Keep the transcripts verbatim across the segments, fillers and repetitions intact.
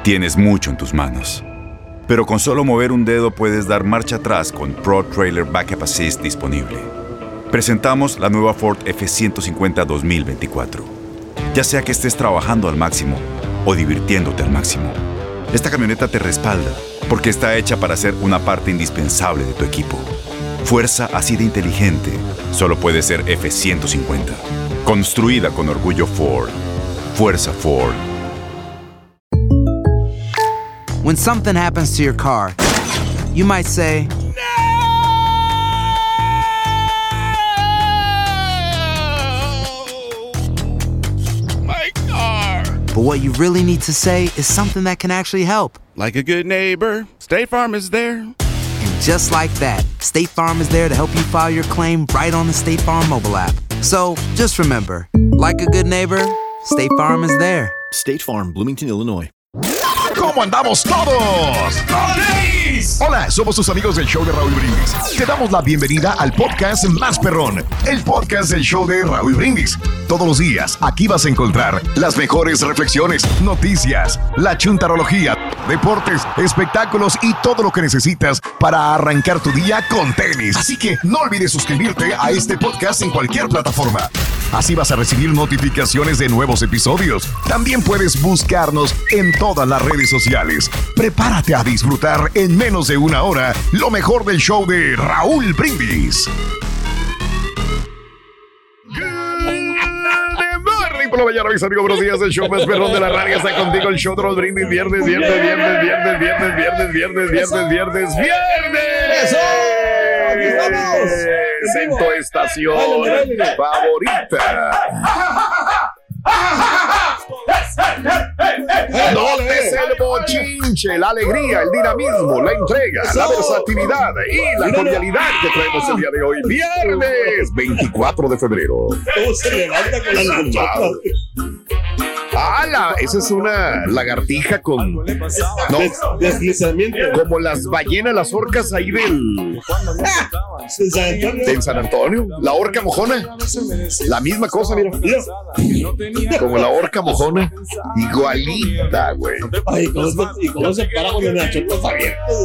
Tienes mucho en tus manos. Pero con solo mover un dedo puedes dar marcha atrás con Pro Trailer Backup Assist disponible. Presentamos la nueva Ford F ciento cincuenta dos mil veinticuatro. Ya sea que estés trabajando al máximo o divirtiéndote al máximo, esta camioneta te respalda porque está hecha para ser una parte indispensable de tu equipo. Fuerza así de inteligente solo puede ser F ciento cincuenta. Construida con orgullo Ford. Fuerza Ford. When something happens to your car, you might say, My car! but what you really need to say is something that can actually help. Like a good neighbor, State Farm is there. And just like that, State Farm is there to help you file your claim right on the State Farm mobile app. So just remember, like a good neighbor, State Farm is there. State Farm, Bloomington, Illinois. ¿Cómo andamos todos? Hola, somos tus amigos del show de Raúl Brindis. Te damos la bienvenida al podcast más perrón, el podcast del show de Raúl Brindis. Todos los días aquí vas a encontrar las mejores reflexiones, noticias, la chuntarología, deportes, espectáculos y todo lo que necesitas para arrancar tu día con tenis. Así que no olvides suscribirte a este podcast en cualquier plataforma. Así vas a recibir notificaciones de nuevos episodios. También puedes buscarnos en todas las redes sociales. Prepárate a disfrutar en menos de una hora lo mejor del show de Raúl Brindis. Por la mañana, mis amigos, buenos días. El show más perrón de la radio está contigo. El show de Raúl Brindis. Viernes, viernes, viernes, viernes, viernes, viernes, viernes, viernes, viernes, viernes. ¡Eso! ¡Aquí estamos! En tu estación favorita. ¿Dónde es el bochinche, la alegría, el dinamismo, la entrega, la versatilidad y la cordialidad que traemos el día de hoy? Viernes veinticuatro de febrero. ¿Cómo se levanta con la lanchota? ¡Hala! Esa es una lagartija con... No, Des- deslizamiento. como las ballenas, las orcas ahí del... En San Antonio. En San Antonio. La orca mojona. La misma cosa, mira. Como la orca mojona. Igualita, güey. Ay, ¿cómo se, y cómo se para con los nachotas abiertos?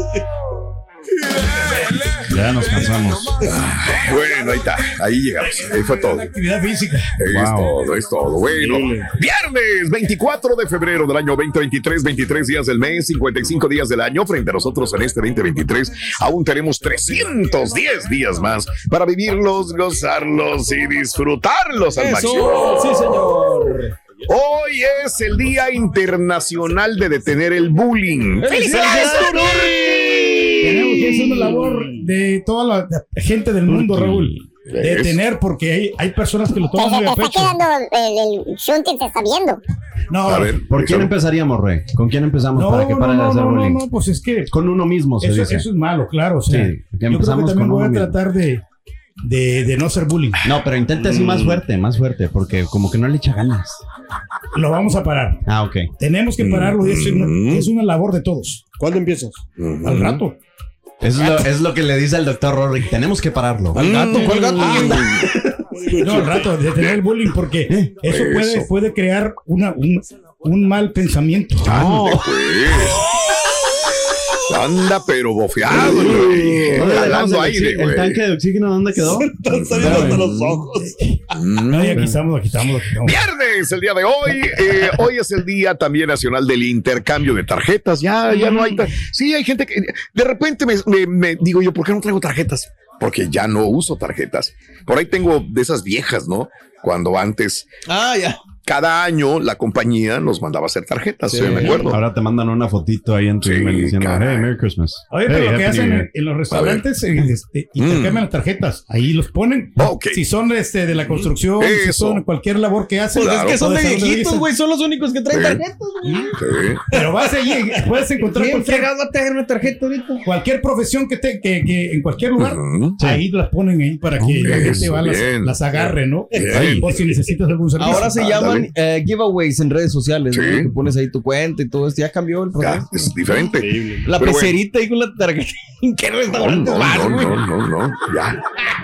Ya nos cansamos. Bueno, ahí está. Ahí llegamos. Ahí fue todo. Actividad física. Es Wow. todo, es todo. Bueno, viernes veinticuatro de febrero del año veinte veintitrés, veintitrés días del mes, cincuenta y cinco días del año. Frente a nosotros en este veinte veintitrés, aún tenemos trescientos diez días más para vivirlos, gozarlos y disfrutarlos al máximo. Sí, señor. Hoy es el Día Internacional de Detener el Bullying. ¡Felicidades, Tenemos que hacer una labor de toda la gente del mundo, Raúl. De Es- tener, porque hay, hay personas que lo Se, toman se muy te a está pecho. quedando el, el shunting, se está viendo. No, A ver, ¿Por quién eso- empezaríamos, Rey? ¿Con quién empezamos no, para que no, paren de no, hacer no, no, bullying? no, pues es que Con uno mismo se eso, dice. eso es malo, claro. O sea, Sí, que yo creo que empezamos también con voy a uno mismo. tratar de, de, de no hacer bullying. No, pero intente así más fuerte, más fuerte, porque como que no le echa ganas. Lo vamos a parar. Ah, ok. Tenemos que pararlo y es una, Mm. es una labor de todos. ¿Cuándo empiezas? Al rato. Eso es lo, es lo que le dice al doctor Rorick. Tenemos que pararlo. ¿Al gato? ¿Cuál gato? No, al rato, de tener el bullying, porque eso puede, Eso. puede crear una, un, un mal pensamiento. Ande, pues. Anda, pero bofeado, güey. ¿Dónde Jalando dejamos el, aire, oxi- el güey. tanque de oxígeno dónde quedó? Están saliendo hasta los ojos. No, y aquí estamos, aquí estamos, aquí estamos. Viernes, el día de hoy. Eh, hoy es el día también nacional del intercambio de tarjetas. Ya, ya no hay. tar- Sí, hay gente que de repente me, me- me digo yo, ¿por qué no traigo tarjetas? Porque ya no uso tarjetas. Por ahí tengo de esas viejas, ¿no? Cuando antes, Ah, ya. cada año, la compañía nos mandaba a hacer tarjetas, Sí. sí, me acuerdo. Ahora te mandan una fotito ahí en tu Sí, email diciendo, caray. hey, Merry Christmas. Oye, Hey, pero lo que Happy hacen New en, Year. en los restaurantes, eh, este, Mm. intercambian las tarjetas. Ahí los ponen. Ok. Si son este, de la construcción, si Eso. son cualquier labor que hacen. Pues Claro. es que son o de salón viejitos, belleza. güey. Son los únicos que traen Sí. tarjetas, güey. Sí. Pero vas allí, puedes encontrar ¿Quién cualquier, fregado va a tener una tarjeta ahorita? cualquier profesión que, te, que, que en cualquier lugar. Ujú. Ahí las ponen ahí para que la gente Eso, va, las, bien. las agarre, ¿no? Bien. Por si necesitas algún servicio. Ahora se Ándale. llaman eh, giveaways en redes sociales, Sí. ¿no? Que pones ahí tu cuenta y todo esto. Ya cambió el Ya, proceso. es diferente. La Pero bueno. pecerita ahí con la tarjeta. ¿En qué No, restaurante no, vas, no, güey? no, no, no, ya.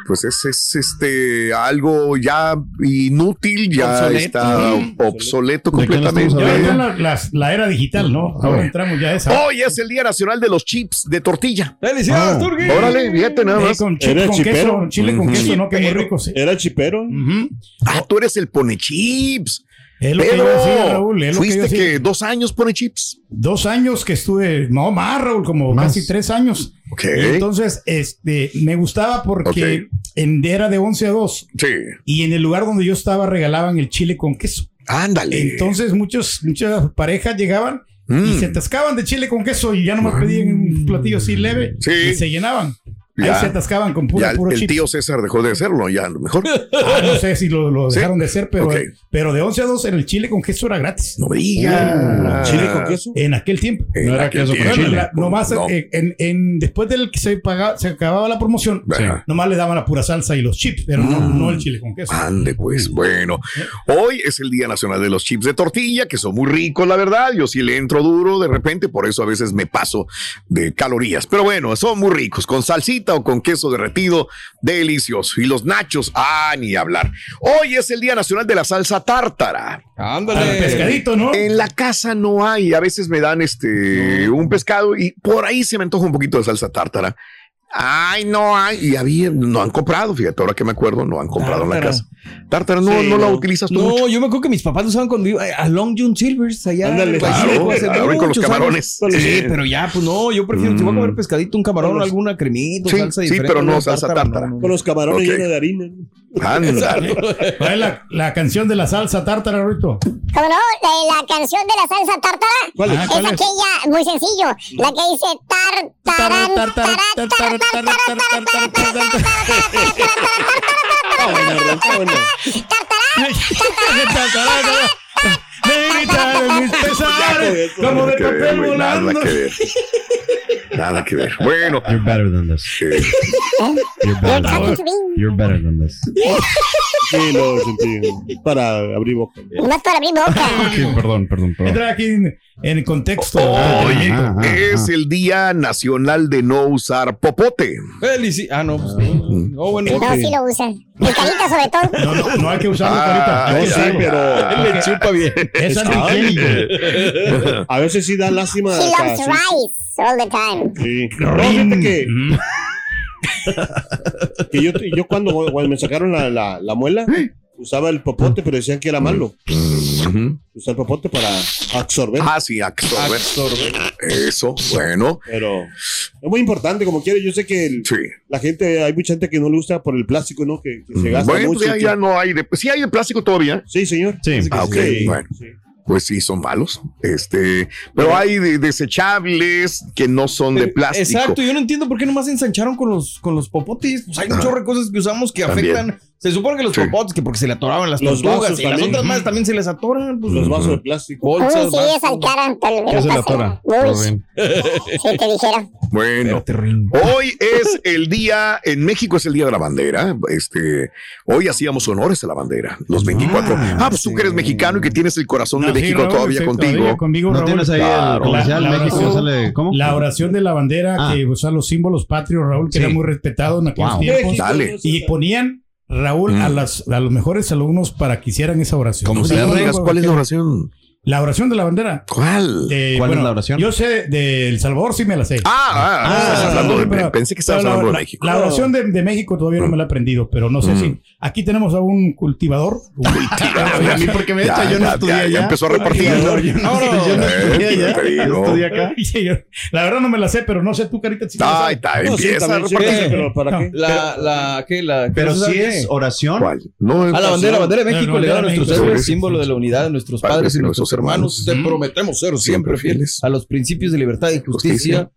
pues es, es este algo ya inútil, ya Obsoleto. está Mm. obsoleto Ya completamente. está la, la, la era digital, ¿no? Ahora entramos ya a esa. Hoy es el Día Nacional de los Chips de tortilla. ¡Felicidades, Ah. Turki! Órale, fíjate nada Eh, más. con chip, ¿Era con chipero? queso, chile con Ujú. queso, ¿no? Que muy rico, sí. Era chipero. Ujú. Ah, tú eres el pone chips. Es lo que Pero yo decía, Raúl. Es lo que yo fuiste decía. que dos años pone chips. Dos años que estuve, no más, Raúl, como Más. casi tres años. Ok. Entonces, este, me gustaba porque en, era de once a dos Sí. y en el lugar donde yo estaba regalaban el chile con queso. Ándale. Entonces, muchos, muchas parejas llegaban Mm. y se atascaban de chile con queso y ya nomás pedían un platillo así leve Sí. y se llenaban. Ahí Ya. se atascaban con puro, Ya el, puro el chips. tío César dejó de hacerlo, ya a lo mejor. Ah, no sé si lo, lo ¿Sí? dejaron de hacer, pero, Ok. pero de once a dos en el chile con queso era gratis. No me diga. ¿Chile con queso? En aquel tiempo. En No era aquel queso con tiempo. chile. La- nomás No. eh, en, en- después del que se pagaba, se acababa la promoción, Ajá. nomás le daban la pura salsa y los chips, pero no, Mm. no el chile con queso. Ande, pues, bueno. Hoy es el Día Nacional de los Chips de Tortilla, que son muy ricos, la verdad. Yo sí le entro duro de repente, por eso a veces me paso de calorías. Pero bueno, son muy ricos, con salsita o con queso derretido, delicioso. Y los nachos, ah, ni hablar. Hoy es el Día Nacional de la Salsa Tártara. Ándale. Al pescadito, ¿no? En la casa no hay, a veces me dan este un pescado y por ahí se me antoja un poquito de salsa tártara. Ay, no hay, y había, no han comprado, fíjate, ahora que me acuerdo, no han comprado en la Tártara. casa. Tártara, no, Sí, no la no. utilizas tú No, mucho. yo me acuerdo que mis papás lo usaban cuando iba a Long John Silver's allá. Ándale, en Pachuco, claro, hace claro, y con los muchos camarones. años. Sí, Sí. pero ya, pues no, yo prefiero, si voy a comer pescadito, un camarón, Con los- alguna cremita, Sí, salsa sí, diferente. pero no una salsa tártara. no, Con los camarones Ok. llenos de harina. Ándale. ¿Cuál es la, la canción de la salsa tártara, Rito? ¿Cómo no? La, la canción de la salsa tártara ¿Cuál es? Ah, es ¿cuál es? aquella, muy sencillo, la que dice tar, tarán, Tar, tar, tar, tarán, tar, tar, tarán, tar, tarán, tar, tar, tar, tar, tar, tar. Ah, buena, ¿verdad? Está buena. Me gritaron mis pesares como de Nada que ver, papel güey, nada volando. que ver. Nada que ver. Bueno, You're better than this. eh, You're better than Happy this. to be. You're better than this. Sí, lo sentí. Para abrir boca. Más para abrir boca. Sí, perdón, perdón, perdón. Entra aquí en, en el contexto. hoy Ajá, ajá, es ajá. el Día Nacional de no usar popote. Felici- Ah, no, pues no. Oh, bueno. No, sí lo usan. Mi carita sobre todo. No, no, no hay que usarlo, Ah, carita. No, sí, pero. Le chupa bien. Es antihigiénico. A veces sí da lástima. He acá, loves sí. rice all the time. Sí. No, fíjate que, que yo, yo cuando, cuando me sacaron la, la, la muela, usaba el popote, pero decían que era malo. Ujú. Usar el popote para absorber. Ah, sí, absorber. Eso, bueno. Pero es muy importante, como quiere. Yo sé que el- Sí. la gente, hay mucha gente que no le gusta por el plástico, ¿no? Que, que se gasta Bueno, mucho. pues ya, que- ya no hay de. Sí hay de plástico todavía. Sí, señor. Sí. Así que Ah, ok, sí. bueno. Sí. Pues sí, son malos. Este, pero hay de- desechables que no son de plástico. Exacto, yo no entiendo por qué nomás se ensancharon con los, con los popotes. Pues hay un Ah. chorro de cosas que usamos que También. afectan. Se supone que los Sí. popotes, que porque se le atoraban las Los tortugas vasos y las también. otras más también se les atoran. Pues, Los vasos de plástico. Uy, bolsas, sí, es al cara. pero ¿Qué se le pasa- atora? Uy, Rubén? si te dijera. Bueno, hoy es el día, en México es el día de la bandera. Este, hoy hacíamos honores a la bandera, los veinticuatro. Ah, pues tú que eres mexicano y que tienes el corazón de No, sí, México Raúl, todavía sí, contigo. todavía conmigo, ¿No Raúl. tienes ahí Claro. el comercial? La- la México oración- sale, ¿cómo? La oración de la bandera, Ah. que usa los símbolos patrios, Raúl, que Sí. era muy respetado en aquellos Wow. tiempos. Dale. Y ponían, Raúl, Mm. a, las, a los mejores alumnos para que hicieran esa oración. ¿Cómo O se sea, llama? no, ¿Cuál es la que- oración? La oración de la bandera. ¿Cuál? Eh, ¿Cuál es bueno, la oración? Yo sé de El Salvador, sí me la sé. Ah, ah, Ah, estás hablando de, pero- pensé que estabas pero la- hablando de la- México. La oración de, de México todavía no me la he aprendido, pero no sé Mm. si. Aquí tenemos a un cultivador. A mí porque me Ya, echa, yo no ya, estudié ya, allá. ya empezó a repartir. No, yo no, No, no, yo no eh, estudié allá. te digo. Yo estudié acá. Sí, yo- la verdad no me la sé, pero no sé tú, Carita, si te la Ay, sabes. está, No, sí, empieza a también, sí, repartir. pero ¿para No. qué? La, la, ¿qué? La, Pero ¿qué si qué? es oración. ¿Cuál? No, A la bandera, bandera de La México, bandera legado a de nuestros México. héroes, Sí, sí, símbolo sí. de la unidad de nuestros padres y nuestros hermanos. Te Mm. prometemos ser Siempre siempre fieles fieles. a los principios de libertad y justicia. Justicia.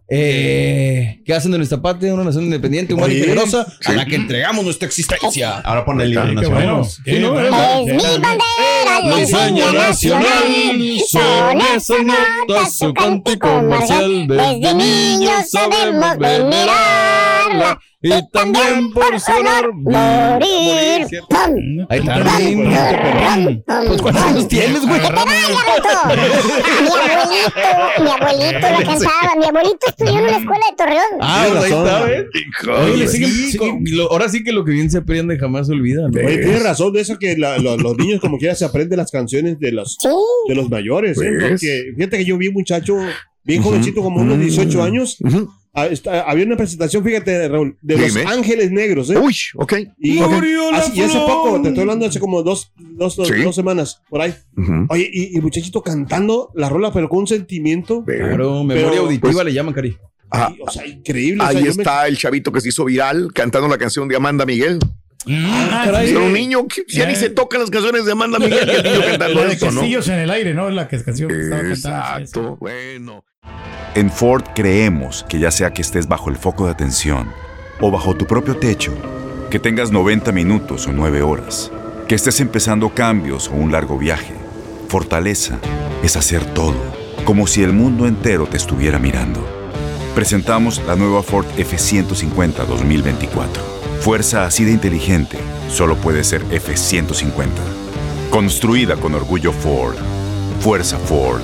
Eh, que hacen de nuestra patria una nación independiente, humana y Oye, generosa, sí. a la que entregamos nuestra existencia. Ahora pone el libro Qué nacional. bueno. Sí, Qué no, bueno. Es mi bandera, la enseña nacional. Son esas notas su cántico marcial. Desde niños sabemos venerarla. y también por su honor morir. ¿Cierto? Ahí está. Pues ¿cuántos años tienes, güey? Mi abuelito, mi abuelito la cantaba. Mi abuelito estudió en una escuela de Torreón. Ah, pues ahí está, ¿ves? Oye, le siguen- Sí, siguen- lo- ahora sí que lo que bien se aprende jamás se olvida, ¿no? Oye, tienes razón de eso que la- lo- los niños como quiera se aprenden las canciones de los, Sí. de los mayores. ¿eh? ¿Ves? Porque fíjate que yo vi un muchacho bien Ujú. jovencito, como unos dieciocho años. Ujú. Ah, está- había una presentación, fíjate, Raúl, de Dime. Los Ángeles Negros. ¿eh? Uy, ok. Y, Murió la hace, y hace flor. poco, te estoy hablando hace como dos, dos, dos, Sí. dos semanas, por ahí. Ujú. Oye, y, y el muchachito cantando la rola, pero con un sentimiento. Ve. Claro, memoria Pero, auditiva pues, le llaman, Cari. Ajá. Y, o sea, increíble. o Ahí sea, yo me- está el chavito que se hizo viral cantando la canción de Amanda Miguel. Ah, caray. sí. Era un niño que ya Eh. ni se tocan las canciones de Amanda Miguel y el niño cantando La de eso, ¿no? Castillos en el aire, ¿no? La que es canción que estaba cantando. Exacto, bueno. En Ford creemos que ya sea que estés bajo el foco de atención o bajo tu propio techo, que tengas noventa minutos o nueve horas, que estés empezando cambios o un largo viaje, fortaleza es hacer todo, como si el mundo entero te estuviera mirando. Presentamos la nueva Ford F ciento cincuenta dos mil veinticuatro. Fuerza así de inteligente solo puede ser F ciento cincuenta. Construida con orgullo Ford. Fuerza Ford.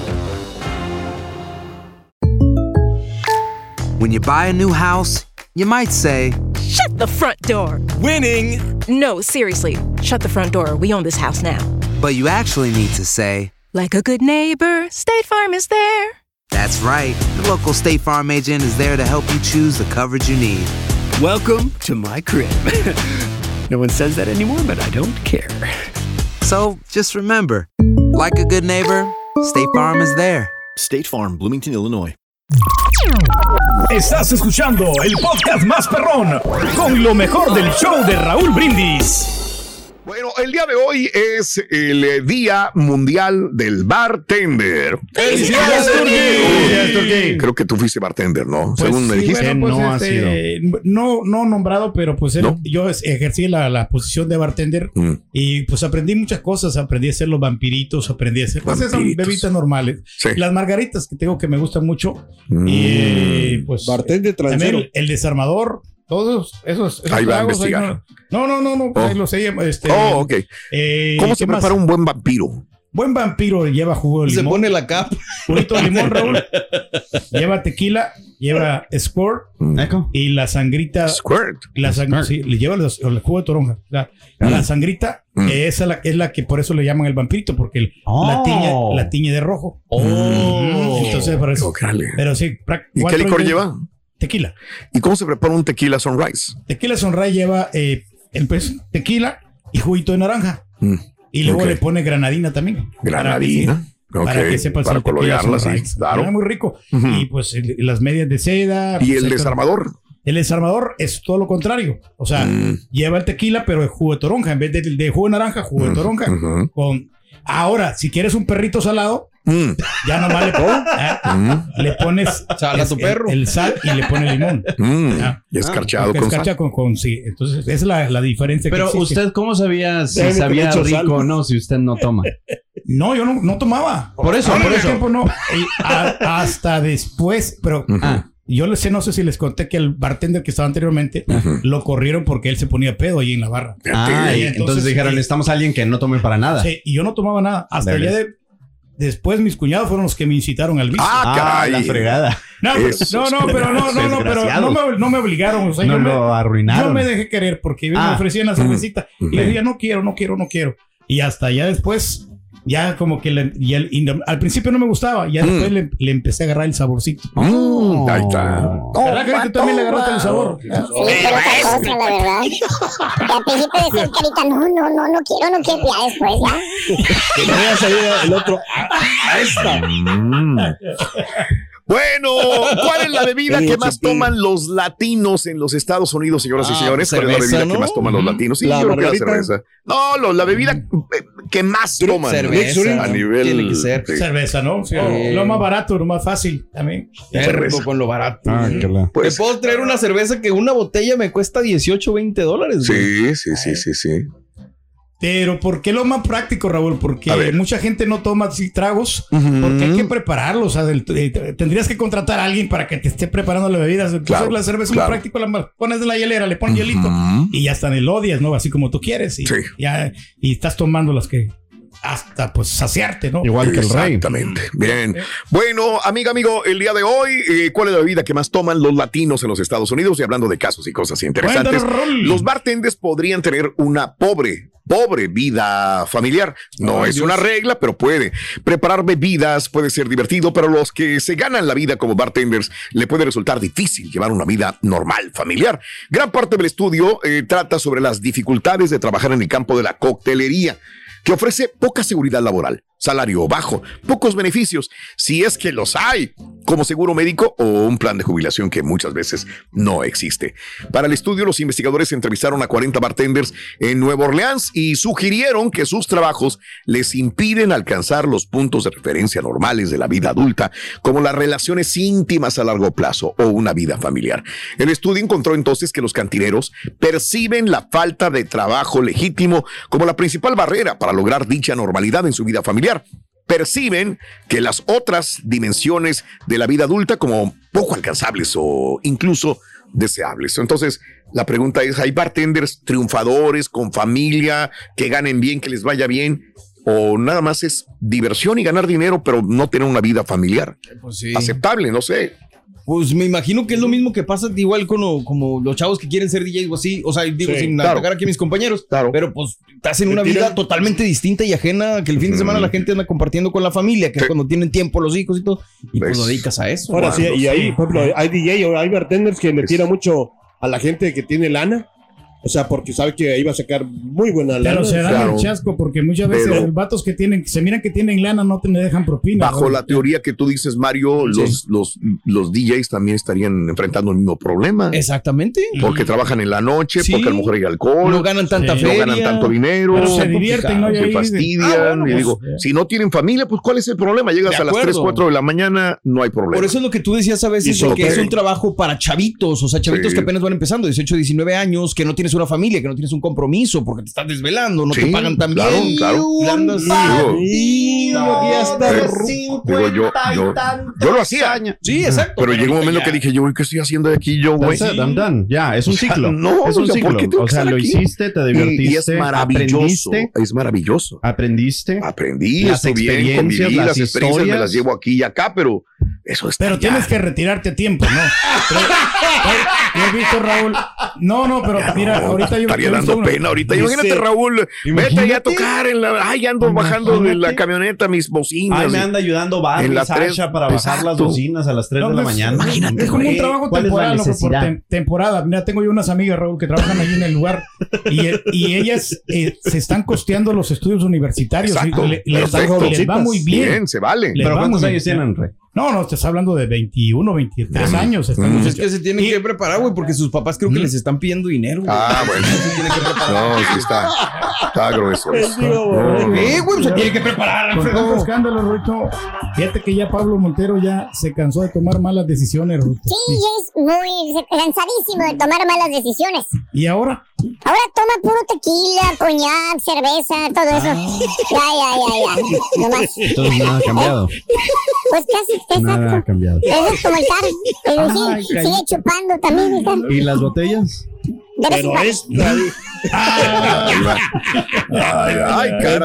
When you buy a new house, you might say, Shut the front door. Winning. No, seriously. Shut the front door. We own this house now. but you actually need to say, Like a good neighbor, State Farm is there. that's right. The local State Farm agent is there to help you choose the coverage you need. Welcome to my crib. No one says that anymore, but I don't care. So just remember, like a good neighbor, State Farm is there. State Farm, Bloomington, Illinois. Estás escuchando el podcast más perrón con lo mejor del show de Raúl Brindis. Bueno, el día de hoy es el eh, Día Mundial del Bartender. ¡Felicidades, Turquí! Creo que tú fuiste bartender, ¿no? Pues Según me sí, dijiste. bueno, pues, este, no, no nombrado, pero pues era- ¿No? yo ejercí la, la posición de bartender Mm. y pues aprendí muchas cosas. Aprendí a hacer los vampiritos, aprendí a hacer pues, esas Vampiritos. bebidas normales. Sí. Las margaritas que tengo que me gustan mucho. Mm. Y pues Bartender también transero. el, el desarmador, todos esos, esos Ahí va a tragos, ahí investigar. no, no, no, no, Oh. ahí los sé, este, Oh, ok. eh, ¿Cómo ¿qué se más? prepara un buen vampiro? Buen vampiro lleva jugo de Se limón. pone la capa. Juguito de limón, Raúl. Lleva tequila, lleva squirt y la sangrita. Squirt. La sang- sí, le lleva los- el jugo de toronja. La, Mm. la sangrita, Mm. eh, esa la, es la que por eso le llaman el vampirito, porque el- Oh. la, tiñe, la tiñe de rojo. Oh. Entonces, por eso. Órale. Pero sí, pra- ¿Y qué cuatro licor ingredientes. lleva? Tequila. ¿Y cómo se prepara un tequila sunrise? Tequila Sunrise lleva eh, el pues, tequila y juguito de naranja. Mm. Y luego Ok. le pone granadina también. Granadina. Para que, para Ok, que sepas para el tequila colorearla, sí, Sunrise. claro. Queda muy rico. Ujú. Y pues el- las medias de seda. ¿Y pues, el esto- desarmador? El desarmador es todo lo contrario. O sea, Mm. lleva el tequila, pero de jugo de toronja. En vez de, de jugo de naranja, jugo de toronja. Ujú. Con... Ahora, si quieres un perrito salado, Mm. ya nomás le, ¿ah? Mm. le pones Sal a es- tu perro. El, el sal y le pones limón. Mm. Ah. Y escarchado Porque con escarcha sal. con, con- sí. Entonces, esa es la, la diferencia. que Pero existe. usted, ¿cómo sabía si Déjame que sabía le echo rico sal. o no si usted no toma? No, yo no, no tomaba. Por eso, Ahora por en eso. tiempo no. Y a- hasta después, pero Ujú. Ah, yo les sé, no sé si les conté que el bartender que estaba anteriormente lo corrieron porque él se ponía pedo ahí en la barra. ah, Sí, y entonces, entonces dijeron, sí. necesitamos a alguien que no tome para nada. Sí, y yo no tomaba nada. Hasta De ya veras. de. Después mis cuñados fueron los que me incitaron al vicio. Ah, caray. la fregada. no, pero- esos no, no, pero no, no, no, pero no me, no me obligaron. O sea, No yo, me, lo arruinaron. yo me dejé querer porque me Ah. ofrecían la cervecita Ujú. y le decía, no quiero, no quiero, no quiero. Y hasta ya después, ya como que le- y el- y no- al principio no me gustaba, ya después Mm. le, le empecé a agarrar el saborcito. Mm, ahí está. ¿Verdad que tú también le agarraste el sabor? Sí, pero otra cosa, la verdad. Y al principio decía Carita, no, no, no, no quiero, no quiero. Ya después, ya. Que no vaya a salir el otro. A, a esta. Mm. Bueno, ¿cuál es la bebida El que más chipín. toman los latinos en los Estados Unidos, señoras y Ah, señores? pues ¿Cuál es la cerveza, bebida que ¿no? más toman los Ujú. latinos? Sí, La yo creo que la margarita. cerveza. No, lo- la bebida eh, que más toman. Cerveza. A nivel. Tiene que ser. sí. Cerveza, ¿no? Sí, Oh. Lo más barato, lo más fácil también. Qué rico con lo barato. Pues, Me puedo traer una cerveza que una botella me cuesta dieciocho, veinte dólares. güey. sí, sí, sí, sí, sí. Pero ¿por qué lo más práctico, Raúl? Porque mucha gente no toma así tragos uh-huh. porque hay que prepararlos. O sea, del, eh, tendrías que contratar a alguien para que te esté preparando las bebidas. Entonces claro, la cerveza claro. es muy práctico, la pones en la hielera, le pones uh-huh. hielito y ya están el odias, ¿no? Así como tú quieres. Y, sí. ya, y estás tomando las que hasta pues saciarte, ¿no? Igual que el rey. Exactamente. Bien. Bueno, amiga, amigo, el día de hoy, eh, ¿cuál es la bebida que más toman los latinos en los Estados Unidos? Y hablando de casos y cosas interesantes, los bartenders podrían tener una pobre Pobre vida familiar. No Ay, es Dios. una regla, pero puede. Preparar bebidas puede ser divertido, pero los que se ganan la vida como bartenders le puede resultar difícil llevar una vida normal, familiar. Gran parte del estudio eh, trata sobre las dificultades de trabajar en el campo de la coctelería, que ofrece poca seguridad laboral, salario bajo, pocos beneficios, si es que los hay, como seguro médico o un plan de jubilación que muchas veces no existe. Para el estudio, los investigadores entrevistaron a cuarenta bartenders en Nueva Orleans y sugirieron que sus trabajos les impiden alcanzar los puntos de referencia normales de la vida adulta, como las relaciones íntimas a largo plazo o una vida familiar. El estudio encontró entonces que los cantineros perciben la falta de trabajo legítimo como la principal barrera para lograr dicha normalidad en su vida familiar. Perciben que las otras dimensiones de la vida adulta como poco alcanzables o incluso deseables. Entonces, la pregunta es, ¿hay bartenders triunfadores con familia que ganen bien, que les vaya bien? ¿O nada más es diversión y ganar dinero, pero no tener una vida familiar? Pues sí. Aceptable, no sé. Pues me imagino que es lo mismo que pasa igual con lo, como los chavos que quieren ser D Js o así, o sea, digo, sí, sin claro. atacar aquí a mis compañeros, claro. pero pues estás en una vida totalmente distinta y ajena, que el fin de semana mm. la gente anda compartiendo con la familia, que sí. es cuando tienen tiempo los hijos y todo, y pues, pues lo dedicas a eso. Ahora sí, y ahí, por ejemplo, hay D J o hay bartenders que le tiran mucho a la gente que tiene lana. O sea, porque sabe que ahí va a sacar muy buena lana. Pero se dan claro. el chasco, porque muchas veces Pero, los vatos que tienen, se miran que tienen lana, no te me dejan propina. Bajo ¿no? la teoría que tú dices, Mario, sí. los, los, los D Js también estarían enfrentando el mismo problema. Exactamente. Porque mm. trabajan en la noche, sí. porque a lo mejor hay alcohol. No ganan tanta sí. feria. No ganan tanto dinero. Pero se divierten, ¿no? Se fastidian. Ah, bueno, y pues, digo, yeah. si no tienen familia, pues ¿cuál es el problema? Llegas a las tres, cuatro de la mañana, no hay problema. Por eso es lo que tú decías a veces, de que es un trabajo para chavitos, o sea, chavitos sí. que apenas van empezando, dieciocho, diecinueve años, que no tienes una familia, que no tienes un compromiso porque te estás desvelando, no sí, te pagan tan claro, bien. Claro, claro. Ya está digo, yo, yo, yo lo hacía. Sí, exacto. Pero llegó un momento que dije, yo, ¿qué estoy haciendo de aquí yo, güey? Dan, dan, ya, es un ciclo. O sea, no, es un o sea, ciclo. O sea, lo aquí? hiciste, te divertiste, y es maravilloso, aprendiste. Es maravilloso. Aprendiste. Aprendí, las experiencias, bien, conviví, las, las experiencias me las llevo aquí y acá, pero eso está Pero ya. tienes que retirarte a tiempo, ¿no? Pero, yo he visto, Raúl. No, no, pero mira, ahorita yo estaría dando una... pena ahorita. Imagínate, Raúl, imagínate. Vete ya a tocar en la. Ay, ando imagínate. bajando de la camioneta mis bocinas. Ay, me anda ayudando Barry y Sasha tres... para bajar Exacto. las bocinas a las tres no, de la pues, mañana. Imagínate, es como un trabajo temporal, no, por te- temporada. Mira, tengo yo unas amigas, Raúl, que trabajan allí en el lugar y, y ellas eh, se están costeando los estudios universitarios. Exacto. Y le, les, les va muy bien. Bien, se vale. Les Pero ¿cuántos años bien. tienen, Rey? No, no, estás hablando de veintiuno, veintitrés años. Están mm. Es que se tienen y... que preparar, güey, porque sus papás creo que mm. les están pidiendo dinero. Güey. Ah, bueno. Se tiene que preparar. No, sí está, está grueso. Eh, güey, se tiene que preparar. Con tanto escándalo, Ruito. Fíjate que ya Pablo Montero ya se cansó de tomar malas decisiones, Ruito. Sí, sí, es muy cansadísimo de tomar malas decisiones. ¿Y ahora? Ahora toma puro tequila, coñac, cerveza, todo eso. Ah. Ya, ya, ya, ya. No más. Entonces nada ha cambiado. Pues casi, exacto. Nada ha cambiado. Eso es como el carro. Pero Ay, sí, sigue chupando también el carro. ¿Y las botellas? Pero es... Ay, ay, ay, cara.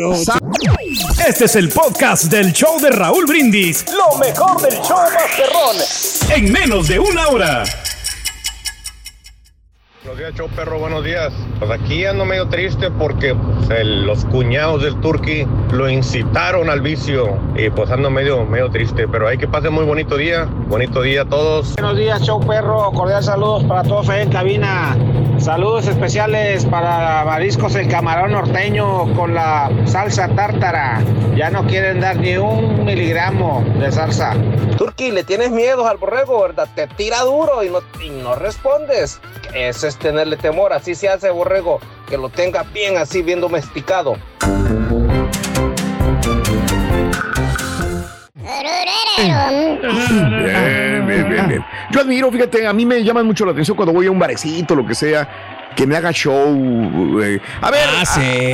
Este es el podcast del show de Raúl Brindis. Lo mejor del show Masterrón. En menos de una hora. Buenos días, show perro, buenos días. Pues aquí ando medio triste porque pues, el, los cuñados del Turqui lo incitaron al vicio y pues ando medio, medio triste, pero hay que pasar muy bonito día, bonito día a todos. Buenos días, show perro, cordial saludos para todos ahí en cabina. Saludos especiales para Mariscos el Camarón Norteño con la salsa tártara. Ya no quieren dar ni un miligramo de salsa. Turqui, le tienes miedo al borrego, ¿verdad? Te tira duro y no, y no respondes. Eso es tenerle temor, así se hace borrego, que lo tenga bien así, bien domesticado. Bien, bien, bien, bien. Yo admiro, fíjate, a mí me llaman mucho la atención cuando voy a un barecito, lo que sea, que me haga show. Eh. A ver, ah,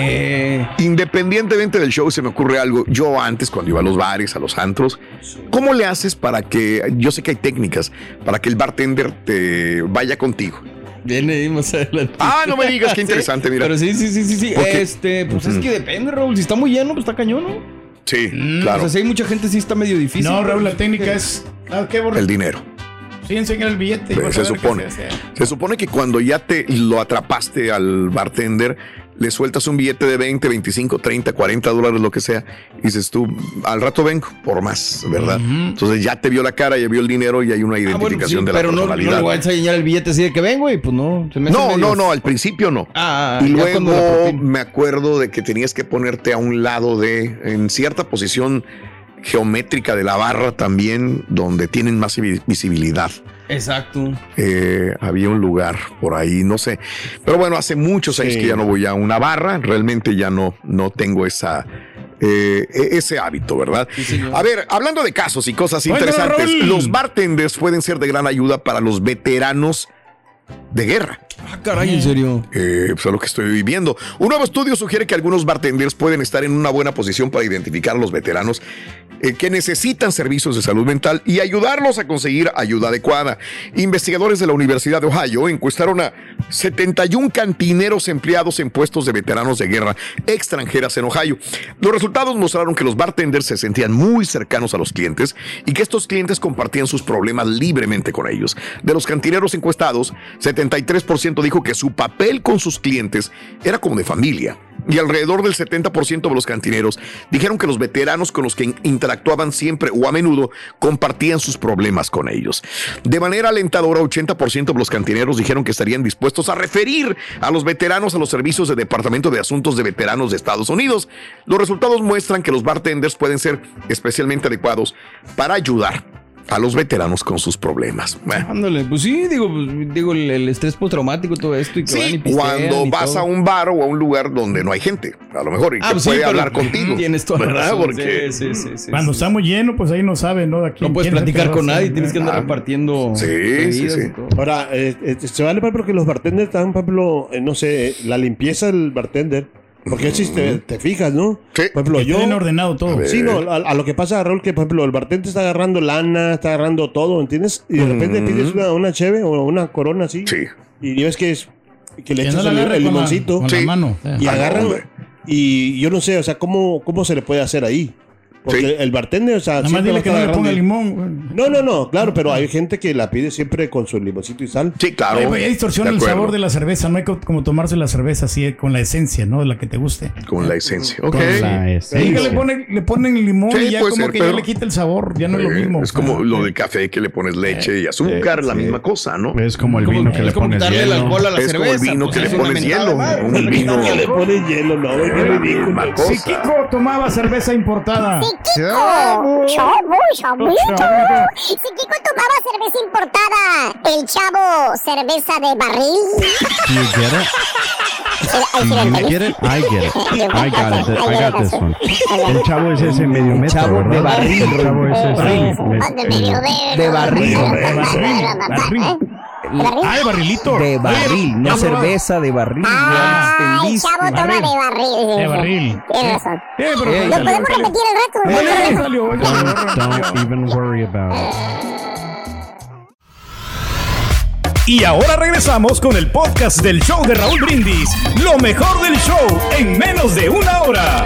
sí. Independientemente del show, se me ocurre algo. Yo antes, cuando iba a los bares, a los antros, ¿cómo le haces para que, yo sé que hay técnicas, para que el bartender te vaya contigo? Viene más adelante. Ah, no me digas, qué interesante, sí, mira. Pero sí, sí, sí, sí, sí. Porque, este, pues uh-huh. es que depende, Raúl. Si está muy lleno, pues está cañón, ¿no? Sí, mm, claro. O sea, si hay mucha gente, sí está medio difícil. No, Raúl, la técnica es... Ah, ¿qué, el dinero. Sí, enseñar el billete. Pues se supone. Se, se supone que cuando ya te lo atrapaste al bartender, le sueltas un billete de veinte, veinticinco, treinta, cuarenta dólares, lo que sea, y dices tú, al rato vengo por más, ¿verdad? Uh-huh. Entonces ya te vio la cara, ya vio el dinero y hay una identificación ah, bueno, sí, de la pero personalidad. Pero no, no le voy a enseñar el billete así de que vengo y pues no. Se me no, medio... no, no, al principio no. Ah, y luego me acuerdo de que tenías que ponerte a un lado de, en cierta posición geométrica de la barra también, donde tienen más visibilidad. Exacto. Eh, había un lugar por ahí, no sé. Pero bueno, hace muchos años sí. que ya no voy a una barra. Realmente ya no, no tengo esa, eh, ese hábito, ¿verdad? Sí, a ver, hablando de casos y cosas bueno, interesantes, Raúl. Los bartenders pueden ser de gran ayuda para los veteranos de guerra. Ah, caray, ¿en serio? Eh, pues es lo que estoy viviendo. Un nuevo estudio sugiere que algunos bartenders pueden estar en una buena posición para identificar a los veteranos eh, que necesitan servicios de salud mental y ayudarlos a conseguir ayuda adecuada. Investigadores de la Universidad de Ohio encuestaron a setenta y un cantineros empleados en puestos de veteranos de guerra extranjeras en Ohio. Los resultados mostraron que los bartenders se sentían muy cercanos a los clientes y que estos clientes compartían sus problemas libremente con ellos. De los cantineros encuestados, setenta y tres por ciento dijo que su papel con sus clientes era como de familia. Y alrededor del setenta por ciento de los cantineros dijeron que los veteranos con los que interactuaban siempre o a menudo compartían sus problemas con ellos. De manera alentadora, ochenta por ciento de los cantineros dijeron que estarían dispuestos a referir a los veteranos a los servicios del Departamento de Asuntos de Veteranos de Estados Unidos. Los resultados muestran que los bartenders pueden ser especialmente adecuados para ayudar a los veteranos con sus problemas. Bueno. Ándale, pues sí, digo, pues, digo el, el estrés postraumático, todo esto. Y que sí, van y pistean cuando y vas todo. a un bar o a un lugar donde no hay gente, a lo mejor, y ah, que pues puede sí, hablar pero, contigo. Tienes toda la razón. Porque sí, sí, sí, sí, cuando sí, está muy lleno, pues ahí no sabe, ¿no? De aquí, no puedes platicar con nadie, tienes que andar ah, repartiendo. Sí, sí, sí. Ahora, eh, eh, se vale, por ejemplo, que los bartenders están, por ejemplo, eh, no sé, la limpieza del bartender. Porque si te, te fijas, ¿no? Sí. Por ejemplo, yo. Tienen ordenado todo. Sí, no, a, a lo que pasa, Raúl, que por ejemplo, el bartender está agarrando lana, está agarrando todo, ¿entiendes? Y de repente mm. pides una, una cheve o una corona así. Sí. Y ves que es que le que echas no el, el limoncito. La, con sí. la mano. Y ah, agarran. No, y yo no sé, o sea, ¿cómo, cómo se le puede hacer ahí? Porque sí. el bartender, o sea, nada más dile que no le ponga limón. Güey. No, no, no, claro, pero hay gente que la pide siempre con su limoncito y sal. Sí, claro. Oye, pues, ya distorsiona el sabor de la cerveza. No hay como tomarse la cerveza así con la esencia, ¿no? La que te guste. Con la esencia, ok. Con la esencia. Sí, le ponen, le ponen limón sí, y ya como ser, que ya le quita el sabor. Ya no eh, es lo mismo. Es como lo del café que le pones leche eh, y azúcar, eh, la sí. misma cosa, ¿no? Es como el vino que le pones hielo. Es como el vino que le pones hielo. Un vino que le pones hielo, no, es ridículo. Si Kiko tomaba cerveza importada. Si Kiko. Chavo, chavito. Si Kiko tomaba cerveza importada, el chavo cerveza de barril. You get it? You get it? I get it. I got it. I got this one. El chavo es ese medio metro, chavo ¿verdad? de barril. El chavo es ese. De barril. Ah, de barrilito. De barril, no cerveza, de barril. Ah, el chavo toma de barril. De barril. Tienes razón. Eh, ¿Lo podemos repetir el reto? Don't even worry about it. Y ahora regresamos con el podcast del show de Raúl Brindis. Lo mejor del show en menos de una hora.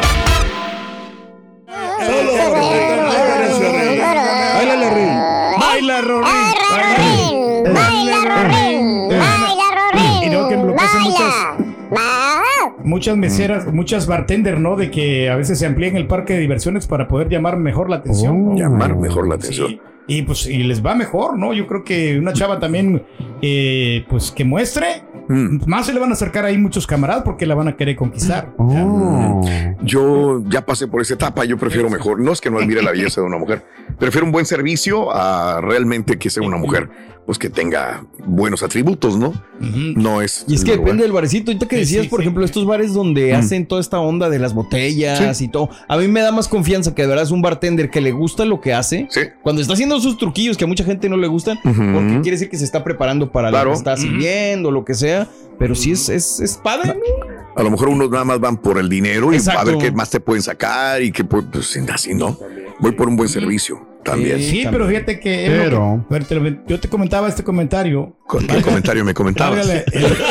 Baila, Rorín. Baila, Rorín. Baila, Rorín. Baila, Rorín. Y no, que lo que hacen muchas, muchas meseras, muchas bartenders, ¿no? De que a veces se amplían el parque de diversiones para poder llamar mejor la atención. Oh, llamar mejor la atención. Sí. Y pues y les va mejor, ¿no? Yo creo que una chava también, eh, pues que muestre, mm. más se le van a acercar ahí muchos camaradas porque la van a querer conquistar. Oh. Yo ya pasé por esa etapa, yo prefiero mejor, no es que no admire la belleza de una mujer, prefiero un buen servicio a realmente que sea una mujer pues que tenga buenos atributos, ¿no? Uh-huh. No es. Y es que depende lugar. del barecito. Ahorita que decías, sí, sí, por sí. ejemplo, estos bares donde uh-huh. hacen toda esta onda de las botellas sí. y todo. A mí me da más confianza que de verdad es un bartender que le gusta lo que hace. Sí. Cuando está haciendo sus truquillos que a mucha gente no le gustan, uh-huh. porque quiere decir que se está preparando para claro. lo que está sirviendo, uh-huh. lo que sea. Pero sí es, es, es padre, ¿no? A lo mejor unos nada más van por el dinero y Exacto. a ver qué más te pueden sacar y que pues así, ¿no? Voy por un buen servicio. También. Sí, también. pero fíjate que, pero, que te, yo te comentaba este comentario. ¿Con qué comentario me comentabas? Vale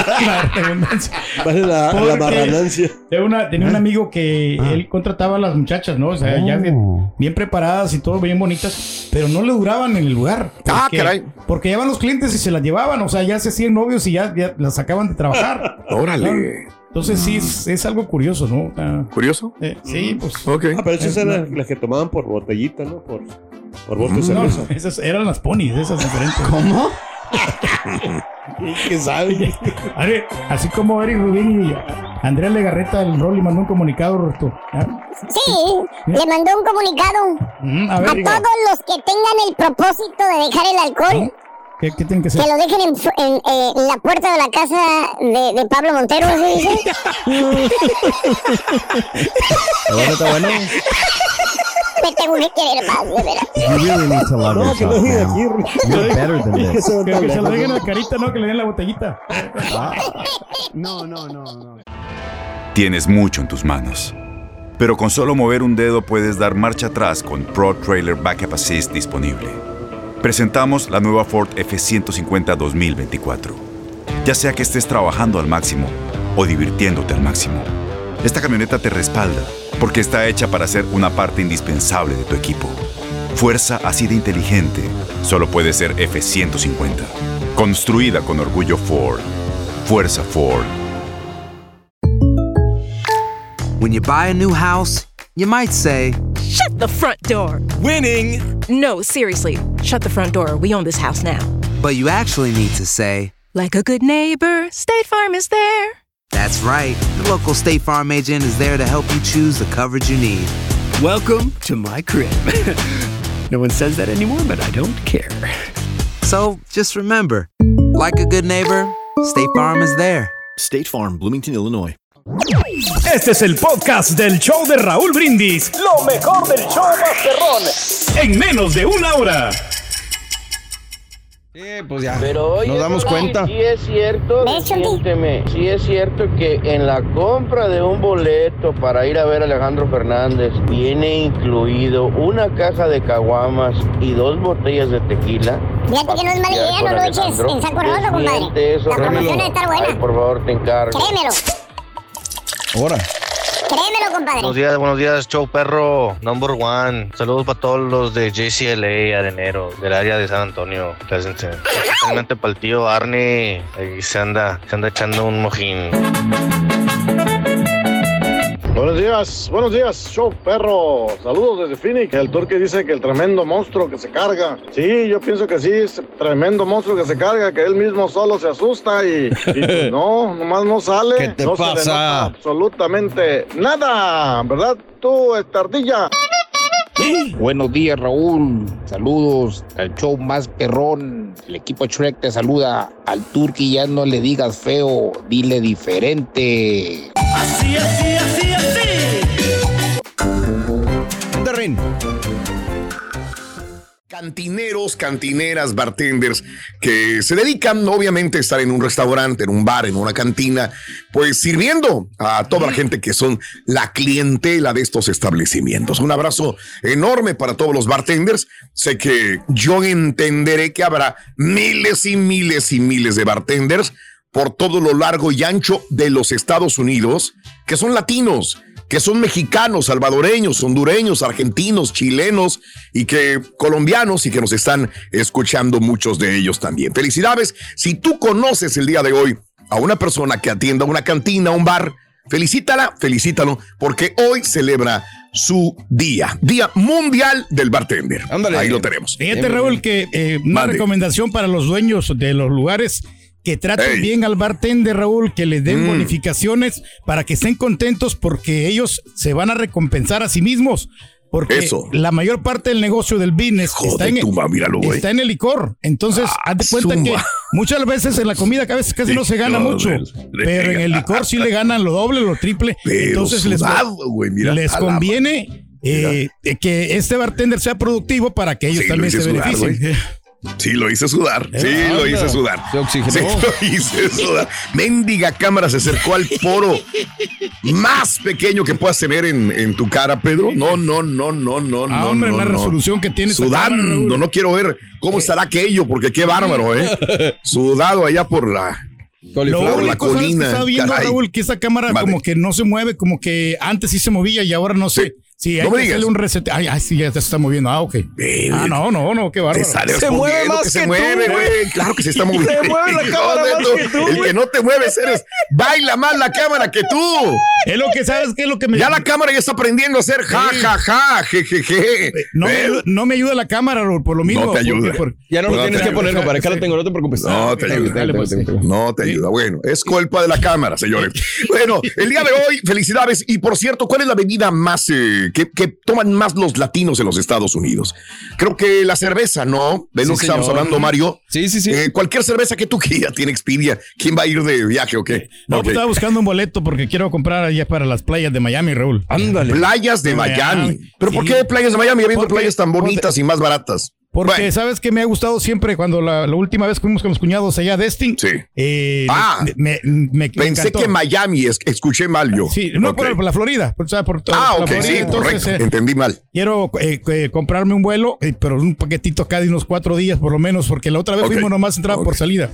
la, la, la marranancia. Una, tenía un amigo que ah. él contrataba a las muchachas, ¿no? O sea, oh. ya bien, bien preparadas y todo, bien bonitas, pero no le duraban en el lugar. Porque, ah, caray. Porque llevaban los clientes y se las llevaban, o sea, ya se hacían novios y ya, ya las sacaban de trabajar. Órale. ¿No? Entonces sí, es, es algo curioso, ¿no? Uh, ¿Curioso? Eh, sí, pues. Okay. Ah, pero esas eran las que tomaban por botellita, ¿no? Por, por bote de cerveza. No, esas eran las ponis, esas diferentes. ¿Cómo? ¿Qué sabe? Así como Eric Rubín y Andrea Legarreta del Rol le mandó un comunicado, Roberto. ¿Ah? Sí, le mandó un comunicado mm, a, ver, a todos los que tengan el propósito de dejar el alcohol. ¿Eh? ¿Qué, qué tienen que hacer? Que lo dejen en, en, eh, en la puerta de la casa de, de Pablo Montero, ¿sí dice? ¿Está bueno, está bueno? Me tengo que querer más, de veras. You really need to love no, que lo digan aquí. You're better than this. Que se, que se lo dejen a la carita, no, que le den la botellita. No, no, no, no. Tienes mucho en tus manos, pero con solo mover un dedo puedes dar marcha atrás con Pro Trailer Backup Assist disponible. Presentamos la nueva Ford F ciento cincuenta dos mil veinticuatro. Ya sea que estés trabajando al máximo o divirtiéndote al máximo, esta camioneta te respalda porque está hecha para ser una parte indispensable de tu equipo. Fuerza así de inteligente solo puede ser F ciento cincuenta. Construida con orgullo Ford. Fuerza Ford. When you buy a new house, you might say, "Shut the front door." Winning. No, seriously. Shut the front door. We own this house now. But you actually need to say, like a good neighbor, State Farm is there. That's right. The local State Farm agent is there to help you choose the coverage you need. Welcome to my crib. No one says that anymore, but I don't care. So just remember, like a good neighbor, State Farm is there. State Farm, Bloomington, Illinois. Este es el podcast del show de Raúl Brindis. Lo mejor del show Masterrón. En menos de una hora. Sí, pues ya. Pero oye, nos damos cuenta. Sí es cierto, siénteme, sí es cierto que en la compra de un boleto para ir a ver a Alejandro Fernández viene incluido una caja de caguamas y dos botellas de tequila. Fíjate que no es mala idea, no lo eches en saco roto, compadre. La promoción debe estar buena. Ay, por favor, te encargo. Créemelo. Ahora. Créemelo, compadre. Buenos días, buenos días, show perro, number one. Saludos para todos los de J C L A, Arenero, del área de San Antonio. Especialmente para el tío Arnie, ahí se anda, se anda echando un mojín. Buenos días, buenos días, show perro. Saludos desde Phoenix. El turqui dice que el tremendo monstruo que se carga. Sí, yo pienso que sí, es tremendo monstruo que se carga, que él mismo solo se asusta y, y pues no, nomás no sale. ¿Qué te no pasa? Se le nota absolutamente nada, ¿verdad tú, estardilla? Buenos días, Raúl. Saludos al show más perrón. El equipo Shrek te saluda. Al turqui ya no le digas feo, dile diferente. Así, así, así, así. Darren. Cantineros, cantineras, bartenders que se dedican obviamente a estar en un restaurante, en un bar, en una cantina, pues sirviendo a toda la gente que son la clientela de estos establecimientos. Un abrazo enorme para todos los bartenders. Sé que yo entenderé que habrá miles y miles y miles de bartenders por todo lo largo y ancho de los Estados Unidos que son latinos, que son mexicanos, salvadoreños, hondureños, argentinos, chilenos y que colombianos y que nos están escuchando muchos de ellos también. Felicidades. Si tú conoces el día de hoy a una persona que atienda una cantina, un bar, felicítala, felicítalo, porque hoy celebra su día, Día Mundial del Bartender. Ándale. Ahí lo tenemos. Fíjate, Raúl, que eh, una Mande. recomendación para los dueños de los lugares que traten Ey. bien al bartender, Raúl, que les den mm. bonificaciones para que estén contentos porque ellos se van a recompensar a sí mismos. Porque Eso. la mayor parte del negocio del business está en, tumba, míralo, está en el licor. Entonces, ah, haz de cuenta suma. que muchas veces en la comida que a veces casi no se gana mucho, pero en el licor sí le ganan lo doble, lo triple. Pero Entonces sudado, les, wey, mira, les conviene eh, que este bartender sea productivo para que ellos sí, también se beneficien. Sudar, Sí, lo hice sudar. Sí, ah, lo hice sudar. Se oxigenó. Sí, lo hice sudar. Mendiga cámara se acercó al poro más pequeño que puedas tener en, en tu cara, Pedro. No, no, no, no, no, ah, no. Hombre, no, la no. resolución que tienes. Sudando. Cámara, no quiero ver cómo estará aquello, porque qué bárbaro, ¿eh? Sudado allá por la... Lo único, la colina, que estaba viendo, caray. Raúl, que esa cámara vale. como que no se mueve, como que antes sí se movía y ahora no sé. Sí. Sí, hay no que hacerle un reset. Ay, ay, sí, ya se está moviendo. Ah, ok. Baby. Ah, no, no, no, qué bárbaro. Se mueve más que, que se tú, mueve, güey. Claro que se está moviendo. Se mueve la cámara más que tú, El que no te mueves eres, baila más la cámara que tú. Es lo que sabes, que es lo que me... Ya la cámara ya está aprendiendo a hacer ja, sí. ja, ja, je, je, je. No, me ayuda, no me ayuda la cámara, por lo mismo. No te ayuda. Porque, porque, ya no lo no tienes que poner, compadre. Acá lo tengo, no te preocupes. No te ayuda. No te ayuda. Bueno, es culpa de la cámara, señores. Bueno, el día de hoy, felicidades. Y por cierto, ¿cuál es la bebida más eh, que, que toman más los latinos en los Estados Unidos? Creo que la cerveza, ¿no? De lo sí, que estamos hablando, Mario. Sí, sí, sí. Eh, cualquier cerveza que tú quieras tiene Expedia. ¿Quién va a ir de viaje o qué? No, okay. pues estaba buscando un boleto porque quiero comprar allá para las playas de Miami, Raúl. Ándale. Playas de, de Miami. Miami. ¿Pero sí. por qué playas de Miami habiendo porque, playas tan bonitas porque, y más baratas? Porque bueno. sabes que me ha gustado siempre cuando la, la última vez fuimos con los cuñados allá a Destin. Sí. Eh, ah, me, me, me pensé encantó. que Miami, es, escuché mal yo. Sí, no okay. por, por la Florida. O sea, por toda ah, la ok, Florida. sí, Entonces, correcto. Eh, Entendí mal. Quiero eh, eh, comprarme un vuelo, eh, pero un paquetito acá de unos cuatro días por lo menos, porque la otra vez okay. fuimos nomás entrada okay. por salida.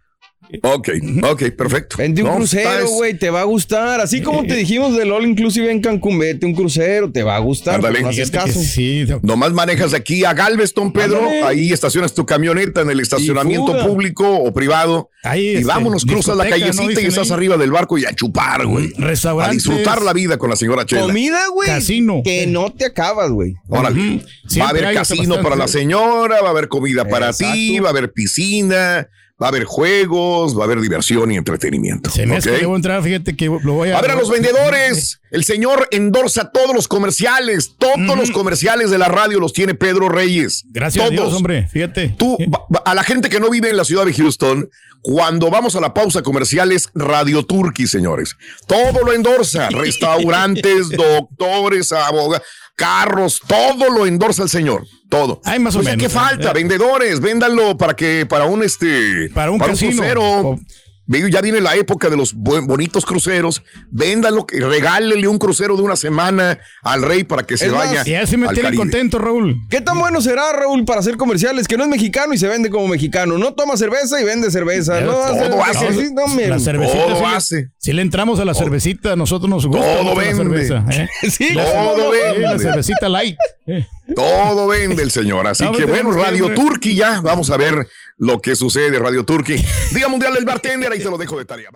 Ok, ok, perfecto. Vente un no, crucero, güey, te va a gustar. Así como te dijimos del All Inclusive en Cancún, vete un crucero, te va a gustar. No haces caso. Sí. Nomás manejas de aquí a Galveston, Pedro. Ándale. Ahí estacionas tu camioneta en el estacionamiento público o privado. Ahí, y este, vámonos, cruzas la callecita ¿no? y estás ahí arriba del barco y a chupar, güey. Restaurantes. A disfrutar la vida con la señora Chela. Comida, güey. Casino. Que no te acabas, güey. Órale. Uh-huh. Va a haber casino bastante. Para la señora, va a haber comida para Exacto. ti, va a haber piscina. Va a haber juegos, va a haber diversión y entretenimiento. Se me hace que debo entrar, fíjate que lo voy a... A ver, a los vendedores. El señor endorsa todos los comerciales. Todos mm-hmm. los comerciales de la radio los tiene Pedro Reyes. Gracias todos. a Dios, hombre. Fíjate. Tú, a la gente que no vive en la ciudad de Houston, cuando vamos a la pausa comercial es Radio Turkey, señores. Todo lo endorsa. Restaurantes, doctores, abogados, carros, todo lo endorsa el señor. Todo. Hay más o, o sea, menos. ¿Qué falta? Eh. Vendedores, véndanlo para que, para un este, para un, para casino. un crucero. O... Ya viene la época de los bonitos cruceros. Véndalo, regálele un crucero de una semana al rey para que se es vaya. Y así me tiene contento, Raúl. ¿Qué tan bueno será, Raúl, para hacer comerciales? Que no es mexicano y se vende como mexicano. No toma cerveza y vende cerveza. No, todo hace. hace. No, no, la cervecita todo sí hace. Le, si le entramos a la cervecita, nosotros nos gusta. Todo vende. La cerveza, ¿eh? Sí, todo vende. Sí, la cervecita light. Eh. Todo vende el señor. Así no, que bueno, Radio Turkey ya. Vamos a ver lo que sucede, Radio Turkey. Día Mundial del Bartender, ahí te lo dejo de tarea.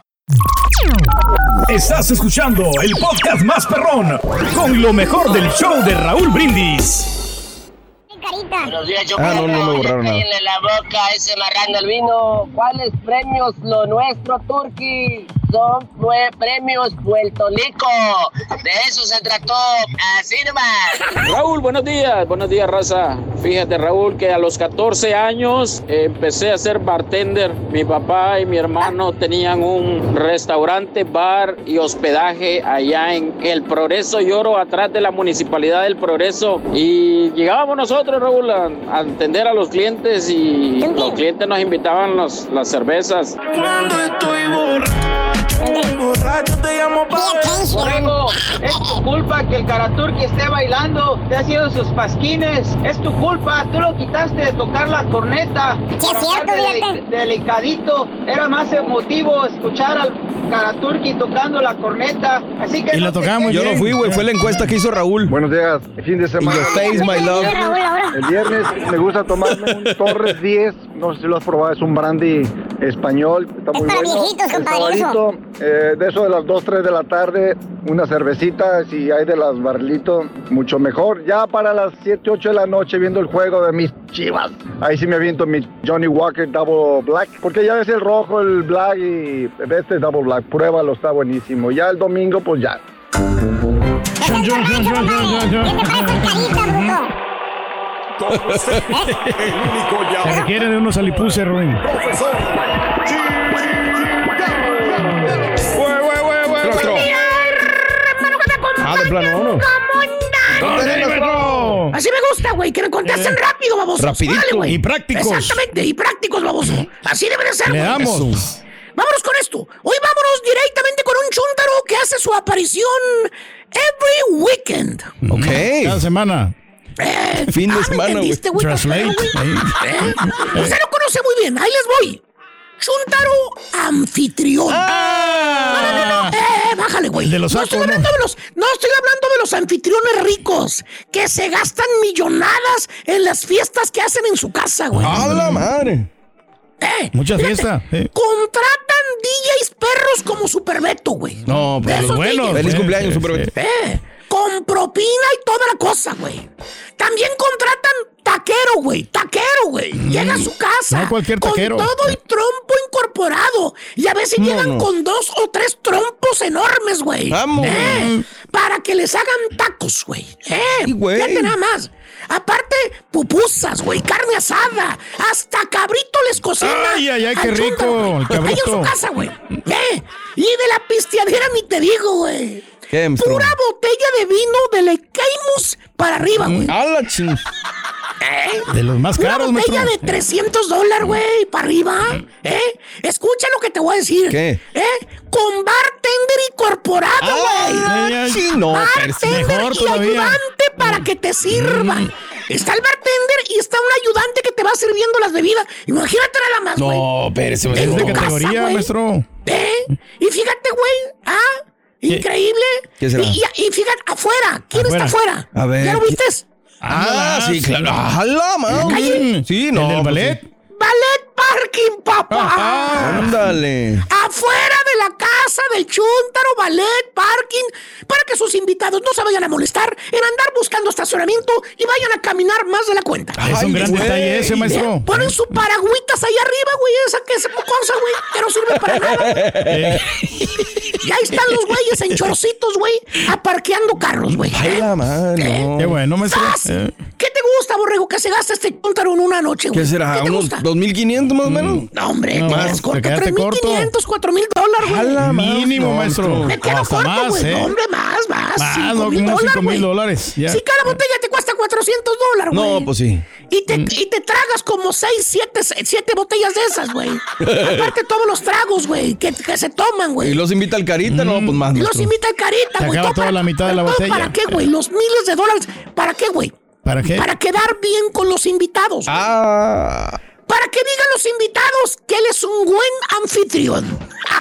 Estás escuchando el podcast más perrón con lo mejor del show de Raúl Brindis. Carita. Buenos días, yo ah, no, no me borraron nada. En la boca ese marrano al vino. ¿Cuáles premios lo nuestro, Turqui? Son fue premios Puerto Rico. De eso se trató. Así nomás. Raúl, buenos días. Buenos días, raza. Fíjate, Raúl, que a los catorce años eh, empecé a ser bartender. Mi papá y mi hermano tenían un restaurante, bar y hospedaje allá en El Progreso Lloro, atrás de la Municipalidad del Progreso. Y llegábamos nosotros, Raúl, a, a atender a los clientes y los clientes nos invitaban los, las cervezas. Cuando estoy borracho, borracho te llamo para... Borrego, es tu culpa que el Karaturki esté bailando, te ha sido sus pasquines, es tu culpa, tú lo quitaste de tocar la corneta. Sí, es cierto, de, delicadito, era más emotivo escuchar al Karaturki tocando la corneta, así que... Y no lo tocamos. Yo no fui, güey, fue la encuesta que hizo Raúl. Buenos días, fin de semana. In your face, my love. El viernes me gusta tomarme un Torres diez, no sé si lo has probado, es un brandy español, está muy para bueno. viejitos, El compadre, sabadito, eh, de eso de las dos, tres de la tarde, una cervecita, si hay de las barrilitos, mucho mejor. Ya para las siete, ocho de la noche viendo el juego de mis Chivas, ahí sí me aviento mi Johnny Walker Double Black, porque ya ves el rojo, el black y este Double Black, pruébalo, está buenísimo. Ya el domingo, pues ya. Se requiere de unos alipuses, Rubén. Ah, de plano, ¿no? Así me gusta, güey, que me contesten rápido, baboso. Rapidito y prácticos. Exactamente, y prácticos, baboso. Así debe de ser, Le güey. damos. Vámonos con esto. Hoy vámonos directamente con un chúntaro que hace su aparición every weekend. Ok. Cada semana. Eh, Fin de ah, ¿me semana, güey. entendiste, güey? Translate. ¿Eh? Usted lo conoce muy bien. Ahí les voy. Chúntaro anfitrión. Ah. No, no, no, no. Eh, eh, bájale, güey. De los no sacos, estoy hablando ¿no? de los, no estoy hablando de los anfitriones ricos que se gastan millonadas en las fiestas que hacen en su casa, güey. ¡A la madre! Eh, Mucha fíjate, fiesta. Eh. Contratan D Js perros como Super Beto, güey. No, De pero esos los buenos. D Js. Feliz Sí, cumpleaños, sí, Super sí. Beto. Eh, con propina y toda la cosa, güey. También contratan taquero, güey. Taquero, güey. Llega a su casa. No cualquier taquero. Con todo el trompo incorporado. Y a veces No, llegan no. con dos o tres trompos enormes, güey. Vamos. Eh, para que les hagan tacos, güey. Eh, Sí, güey. fíjate nada más. Aparte, pupusas, güey, carne asada. Hasta cabrito les cocina. Ay, ay, ay, qué al rico, chúntaro, güey. el cabrito. Ahí en su casa, güey. Eh, y de la pisteadera ni te digo, güey. ¿Qué, maestro? Pura botella de vino de Lequeimus para arriba, güey. ¡A la ching! ¿Eh? De los más Una caros, botella maestro. de trescientos dólares, güey, para arriba. ¿Eh? Escucha lo que te voy a decir. ¿Qué? ¿Eh? Con bartender incorporado, güey. Ay, ay, Sí, no, pero sí. Bartender mejor y todavía. ayudante para que te sirvan. Está el bartender y está un ayudante que te va sirviendo las bebidas. Imagínate nada más, güey. No, espérese, En Es tu de maestro. casa, categoría, güey. maestro. ¿Eh? Y fíjate, güey. Ah, increíble. ¿Qué será? Y, y- y fíjate, afuera. ¿Quién Afuera. está afuera? A ver, ¿Ya lo ¿quién? viste? Ah, sí, sí. claro. ¡A la madre! calle? Sí, no. ¿El del pues ballet? sí. Ballet Parking, papá. Ah. Ándale. Afuera de la casa del chúntaro, ballet, parking, para que sus invitados no se vayan a molestar en andar buscando estacionamiento y vayan a caminar más de la cuenta. Es un Ay, gran güey. detalle ese, maestro. Ponen su paragüitas ahí arriba, güey, esa que es cosa, güey, que no sirve para nada. Eh, Y ahí están los güeyes en chorcitos, güey, aparqueando carros, güey. ¡Ay, la madre! no. Qué bueno, maestro. ¡Sas! Eh. ¿Qué te gusta, borrego, que se gasta este chúntaro en una noche, güey? ¿Qué será? ¿Qué te ¿Unos gusta? dos mil quinientos más o menos? No, hombre, No, te más, quedas te corto. quedaste tres mil corto. quinientos, cuatro mil dólares, güey. A la Mínimo, madre, maestro. no, Me quedo Hasta corto, más, güey. ¿eh? No, hombre, más, más. Más, cinco no, mil como dólares, cinco mil güey. dólares. Ya. Si cada botella te cuesta cuatrocientos dólares, güey. No, pues sí. Y te, y te tragas como seis, siete, siete botellas de esas, güey. Aparte todos los tragos, güey, que, que se toman, ¿Y güey. los invita al Carita? No, pues más, Los maestro. invita el Carita, Se güey. acaba Todo toda para- la mitad de la todo botella. ¿Para qué, güey? Los miles de dólares. ¿Para qué, güey? ¿Para qué? Para quedar bien con los invitados. güey. Ah. Para que digan los invitados que él es un buen anfitrión.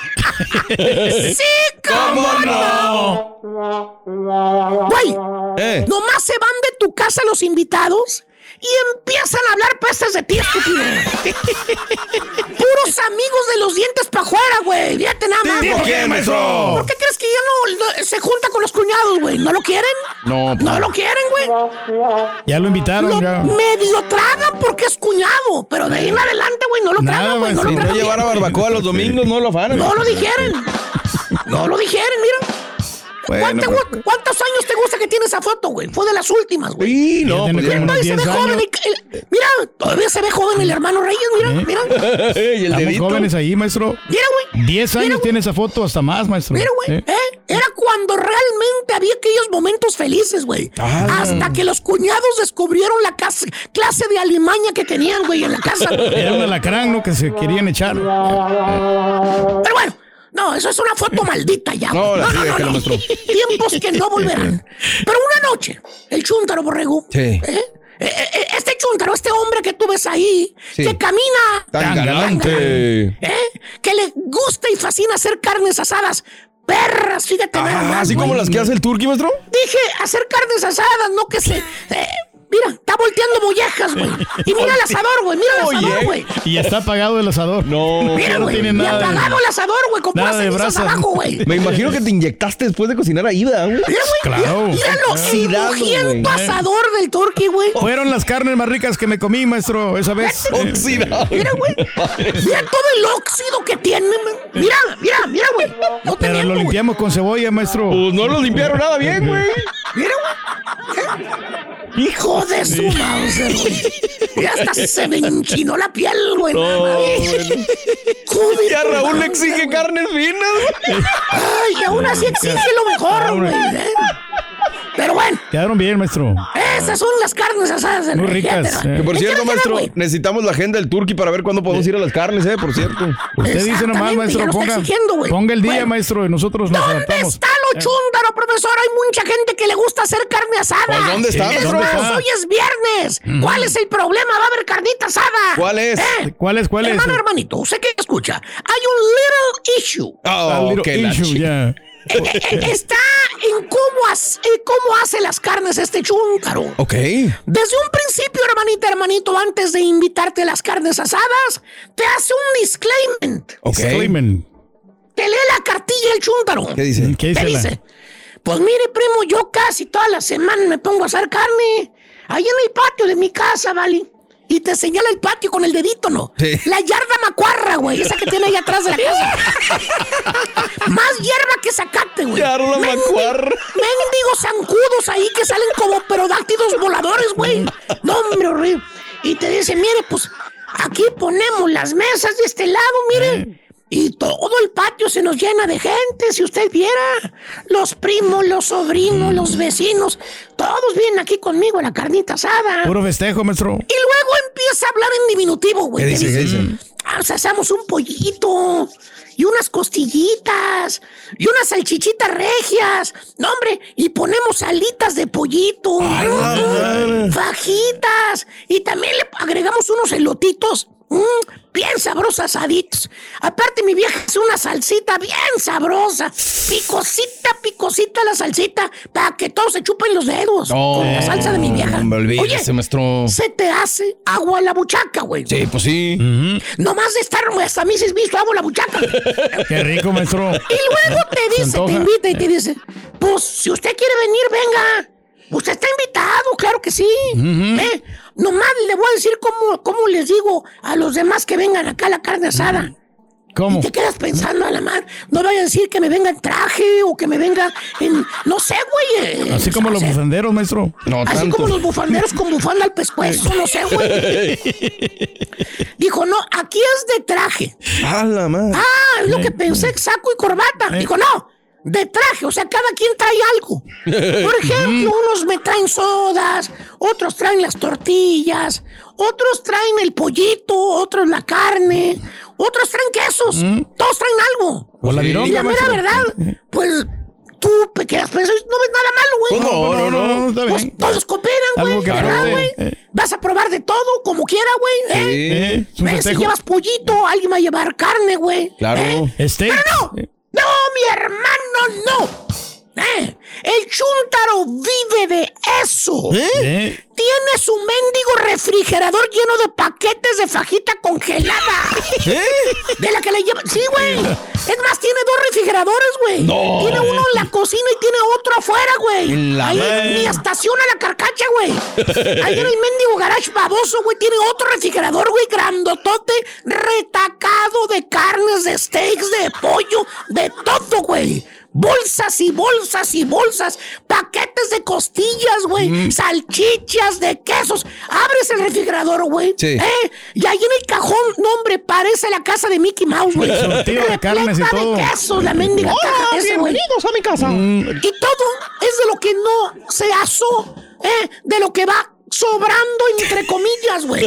¡Sí, cómo no! Güey, Eh. nomás se van de tu casa los invitados y empiezan a hablar pestes de ti, estúpido. Puros amigos de los dientes para afuera, güey. Fíjate nada más. ¿Por qué, maestro? ¿Por qué crees que ya no, no se junta con los cuñados, güey? ¿No lo quieren? No, pues. ¿No lo quieren, güey? Ya lo invitaron, Lo ya. medio traga porque es cuñado, pero de ahí en adelante, güey, no lo Nada, traga, güey. No maestro. lo Si no traga llevara bien. barbacoa los domingos, no lo afanan. No lo digieren. No lo digieren, mira. Bueno, ¿Cuánto- pues. ¿Cuántos años te gusta que tiene esa foto, güey? Fue de las últimas, güey. Sí, Ya no, tiene pues como ya. unos Todavía se ve diez joven. años. el- el- mira, todavía se ve joven el hermano Reyes, mira, mira. Y el Estamos dedito. jóvenes ahí, maestro. Mira, güey. Diez Mira, años güey. tiene esa foto, hasta más, maestro. Mira, güey, ¿Eh? ¿eh? Era cuando realmente había aquellos momentos felices, güey. Ah. Hasta que los cuñados descubrieron la casa- clase de alimaña que tenían, güey, en la casa. Era un alacrán, ¿no? Que se querían echar. Pero bueno, no, eso es una foto maldita ya. No, güey. la sí, déjalo, maestro. Tiempos que no volverán. Pero una noche, el chúntaro, borrego. Sí. ¿eh? Eh, eh, Este chúntaro, este hombre que tú ves ahí, Sí. que camina, Tan galante. ¿eh? que le gusta y fascina hacer carnes asadas. Perras, fíjate nada Ah, más. así güey. como las que hace el Turqui, maestro. Dije hacer carnes asadas, no que se. eh, Mira, está volteando mollejas, güey. Y mira el asador, güey. Mira el asador, güey. Y está apagado el asador. No. Mira, no güey. tiene Y nada. apagado el asador, güey. Con puras cenizas abajo, güey. Me imagino que te inyectaste después de cocinar ahí, ¿verdad, güey? Mira, güey. Claro. Mira, mira lo Oxidado, crujiento güey. asador del turkey, güey. Fueron las carnes más ricas que me comí, maestro, esa vez. Oxidado. Mira, güey. Mira todo el óxido que tiene, man. Mira, mira, mira, güey. No te Pero miento, lo güey. limpiamos con cebolla, maestro. Pues no lo limpiaron nada bien, güey. Mira, güey. Hijo de su Mauser, güey. Y hasta se me enchinó la piel, güey. No, Joder, Ya Raúl le madre, exige güey. carnes finas, güey. Ay, y aún así exige lo mejor, güey. ¿eh? Pero bueno, Quedaron bien, maestro. esas son las carnes asadas de Muy energía, ricas, pero- eh. Que por ¿Me cierto, quieres maestro, quedar, güey? necesitamos la agenda del Turqui para ver cuándo podemos ir a las carnes, ¿eh? Por cierto. Usted dice nomás, Exactamente, maestro, ya lo está ponga, exigiendo, güey. ponga el día, Bueno. maestro, y nosotros nos ¿Dónde adaptamos. está lo chúndaro, profesor? Hay mucha gente que le gusta hacer carne asada. Pues, ¿dónde está, Es maestro? más, ¿Dónde hoy es viernes. ¿Cuál es el problema? Va a haber carnita asada. ¿Cuál es? ¿Eh? ¿Cuál es, cuál es? Hermano, hermanito, usted que escucha, hay un little issue. Ah, Oh, little que la issue, chi- ya. Eh, eh, está en cómo, hace, eh, cómo hace las carnes este chúntaro. Ok. Desde un principio, hermanita, hermanito, antes de invitarte a las carnes asadas, te hace un disclaimer. Ok. Disclaimer. Te lee la cartilla el chúntaro. ¿Qué dice? ¿Qué Te dice? la- dice, pues mire, primo, yo casi toda la semana me pongo a hacer carne. Ahí en el patio de mi casa, ¿vale? Y te señala el patio con el dedito, ¿no? Sí. La yarda macuarra, güey. Esa que tiene ahí atrás de la casa. Más hierba que zacate, güey. Yarda Mendi- macuarra. Mendigos zancudos ahí que salen como perodáctilos voladores, güey. No, hombre, horrible. Y te dice, mire, pues aquí ponemos las mesas de este lado, mire. Y todo el patio se nos llena de gente, si usted viera. Los primos, los sobrinos, los vecinos, todos vienen aquí conmigo a la carnita asada. Puro festejo, maestro. Y luego empieza a hablar en diminutivo, güey. ¿Qué Te dice? ¿Qué dice? "Ah, o sea, hacemos un pollito y unas costillitas y unas salchichitas regias. No, hombre, y ponemos alitas de pollito. Mm, fajitas. Y también le agregamos unos elotitos. mm, bien sabrosos asaditos. Aparte, mi vieja hace una salsita bien sabrosa. Picosita, picosita la salsita para que todos se chupen los dedos. Con la salsa de mi vieja. Hombre, olvídese, Oye, maestro. se te hace agua a la buchaca, güey. Sí, pues sí. Nomás de estar, hasta a mí se me hizo agua a la buchaca. Qué rico, maestro. Y luego te Se dice, antoja. te invita y te dice, pues si usted quiere venir, venga. Usted está invitado, claro que sí. ¿Eh? Nomás le voy a decir cómo, cómo les digo a los demás que vengan acá a la carne asada. ¿Cómo? Y te quedas pensando a la mar. No vaya a decir que me venga en traje o que me venga en... No sé, güey. eh, Así como no los sé. bufanderos, maestro. No Así tanto. como los bufanderos con bufanda al pescuezo, no sé, güey. Dijo, no, aquí es de traje. A la madre. Ah, es lo que pensé, saco y corbata. Dijo, no, de traje, o sea, cada quien trae algo. Por ejemplo, unos me traen sodas, otros traen las tortillas, otros traen el pollito, otros la carne, otros traen quesos, todos traen algo. O la Y vironga, la mera maestro. verdad, pues tú te quedas pensando, no ves nada malo, güey. Pues no, no, no, está Pues bien. todos cooperan, Algo güey, que ¿verdad, agrade, güey? eh. Vas a probar de todo, como quiera, güey, ¿eh? Eh, es un ¿Ves? Si festejo. llevas pollito, alguien va a llevar carne, güey. Claro. ¿Eh? Steak. Pero no, no, mi hermano, no. ¿Eh? El chúntaro vive de eso. ¿Eh? Tiene su mendigo refrigerador lleno de paquetes de fajita congelada. De la que le lleva. Sí, güey. Es más, tiene dos refrigeradores, güey. No. Tiene uno en la cocina y tiene otro afuera, güey. En la Ahí madre. ni estaciona la carcacha, güey. Ahí en el mendigo garage baboso, güey, tiene otro refrigerador, güey, grandotote, retacado de carnes, de steaks, de pollo, de todo, güey. Bolsas y bolsas y bolsas, paquetes de costillas, güey, salchichas, de quesos. Abres el refrigerador, güey. Sí. ¿Eh? Y ahí en el cajón, no, hombre, parece la casa de Mickey Mouse, güey. Surtido de carnes y Repleta todo. de quesos, la mendiga caja esa, güey. a mi casa. Y todo es de lo que no se asó, ¿eh? De lo que va sobrando, entre comillas, güey.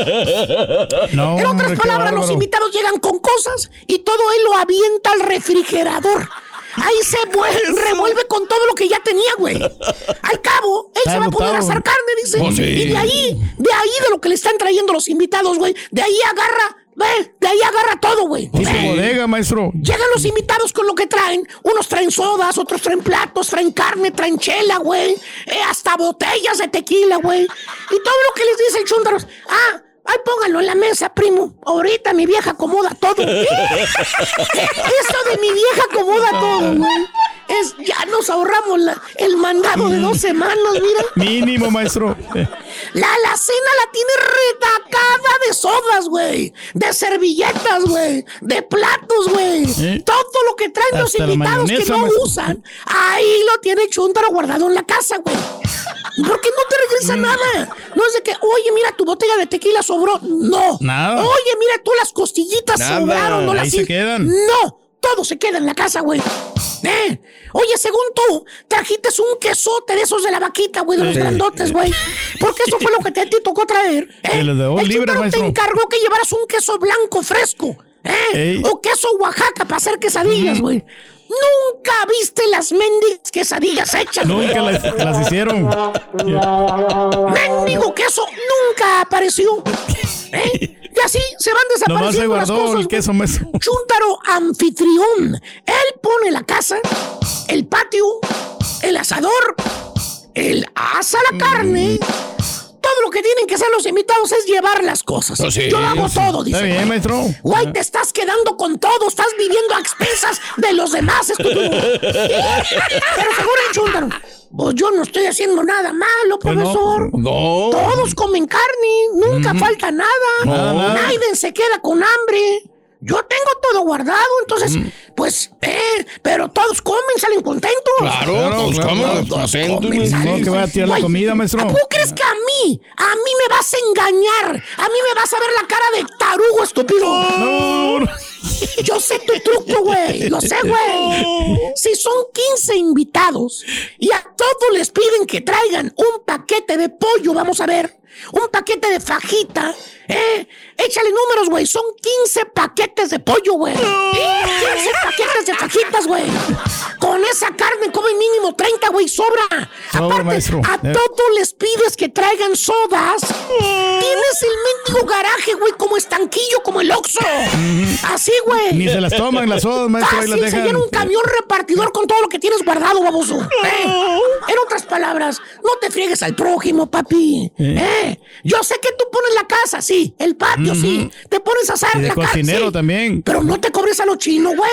No, En otras hombre, qué palabras, los bárbaro. invitados llegan con cosas y todo él lo avienta al refrigerador. Ahí se vuel- revuelve con todo lo que ya tenía, güey. Al cabo, él Está se va a poner a agotado. asar carne, dice. Oh, sí. Y de ahí, de ahí de lo que le están trayendo los invitados, güey, de ahí agarra Ve, de ahí agarra todo, güey. Tipo bodega, maestro. Llegan los invitados con lo que traen. Unos traen sodas, otros traen platos, traen carne, traen chela, güey. Eh, hasta botellas de tequila, güey. Y todo lo que les dice el chúndaro. Ah, ay, pónganlo en la mesa, primo. Ahorita mi vieja acomoda todo. Eso de mi vieja acomoda todo, güey. Es, ya nos ahorramos la, el mandado de dos semanas, mira. Mínimo, maestro. La alacena la tiene retacada de sodas, güey. De servilletas, güey. De platos, güey. ¿Eh? Todo lo que traen Hasta los invitados que no maestro. usan. Ahí lo tiene Chuntaro guardado en la casa, güey. ¿Por qué no te regresa mm. nada? No es de que, oye, mira, tu botella de tequila sobró. No. Nada. Oye, mira, tú las costillitas nada. sobraron. No Ahí las se quedan. No. Todo se queda en la casa, güey. ¿Eh? Oye, según tú, trajiste un quesote de esos de la vaquita, güey, de los sí. grandotes, güey. Porque eso fue lo que te, te tocó traer. ¿Eh? El de El libre, te encargó que llevaras un queso blanco fresco. ¿Eh? O queso Oaxaca para hacer quesadillas, güey. Nunca viste las mendigas quesadillas hechas, güey. Nunca las, las hicieron. Mendigo queso nunca apareció. ¿Eh? Y así se van desapareciendo Nomás se guardó las cosas. El queso mes. Chuntaro anfitrión. Él pone la casa, el patio, el asador, él asa la carne. Todo lo que tienen que hacer los invitados es llevar las cosas. Oh, sí, Yo hago sí. todo, dice. Está bien, maestro. Güey, te estás quedando con todo. Estás viviendo a expensas de los demás, estúpido. Pero seguro el Chuntaro. Pues yo no estoy haciendo nada malo, Pues profesor. no, no. Todos comen carne. Nunca Mm. falta nada. No, nada. Nadie se queda con hambre. Yo tengo todo guardado, entonces, Mm. pues, eh, pero todos comen, salen contentos. Claro, todos comen, todos contentos. comen, salen- No, que vaya a tirar la Güey, comida, maestro. ¿A poco crees que a mí, a mí me vas a engañar? A mí me vas a ver la cara de tarugo, estúpido. No, no. Yo sé tu truco, güey. Lo sé, güey. Si son quince invitados y a todos les piden que traigan un paquete de pollo, vamos a ver, un paquete de fajita, ¿eh? Échale números, güey. Son quince paquetes de pollo, güey. quince paquetes de fajitas, güey. Con esa carne comen mínimo treinta, güey. Sobra. Sobra, Aparte, maestro. a Eh. todos les pides que traigan sodas. Tienes el mendigo garaje, güey, como estanquillo, como el Oxxo. Así, güey. Ni se las toman las sodas, maestro. Ahí las Fácil, se dejan. llena un camión repartidor con todo lo que tienes guardado, baboso. ¿Eh? En otras palabras, no te friegues al prójimo, papi. ¿Eh? Yo sé que tú pones la casa, sí. El patio, Ujú. sí. Te pones a hacer Y de la casa, cocinero sí. también. Pero no te cobres a lo chino, güey.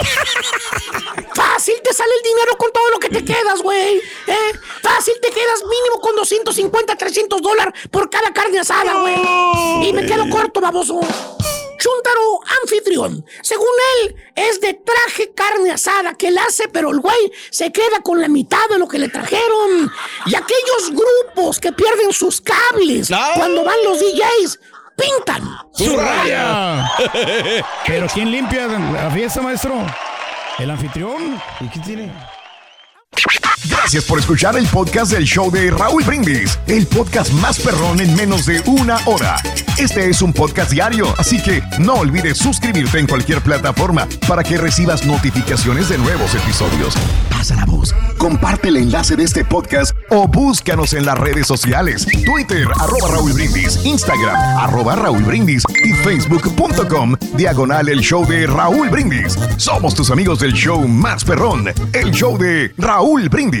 Fácil te sale el dinero con todo lo que te quedas, güey. ¿Eh? Fácil te quedas mínimo con doscientos cincuenta, trescientos dólares por cada carne asada, güey. Y me quedo corto, baboso. Chuntaro anfitrión. Según él, es de traje carne asada que él hace, pero el güey se queda con la mitad de lo que le trajeron. Y aquellos grupos que pierden sus cables cuando van los D Js, pintan ¡Su raya! Pero ¿quién limpia la fiesta, maestro? ¿El anfitrión? ¿Y qué tiene? Gracias por escuchar el podcast del show de Raúl Brindis, el podcast más perrón en menos de una hora. Este es un podcast diario, así que no olvides suscribirte en cualquier plataforma para que recibas notificaciones de nuevos episodios. Pasa la voz, comparte el enlace de este podcast o búscanos en las redes sociales. Twitter, arroba Raúl Brindis, Instagram, arroba Raúl Brindis y Facebook.com, diagonal el show de Raúl Brindis. Somos tus amigos del show más perrón, el show de Raúl Brindis.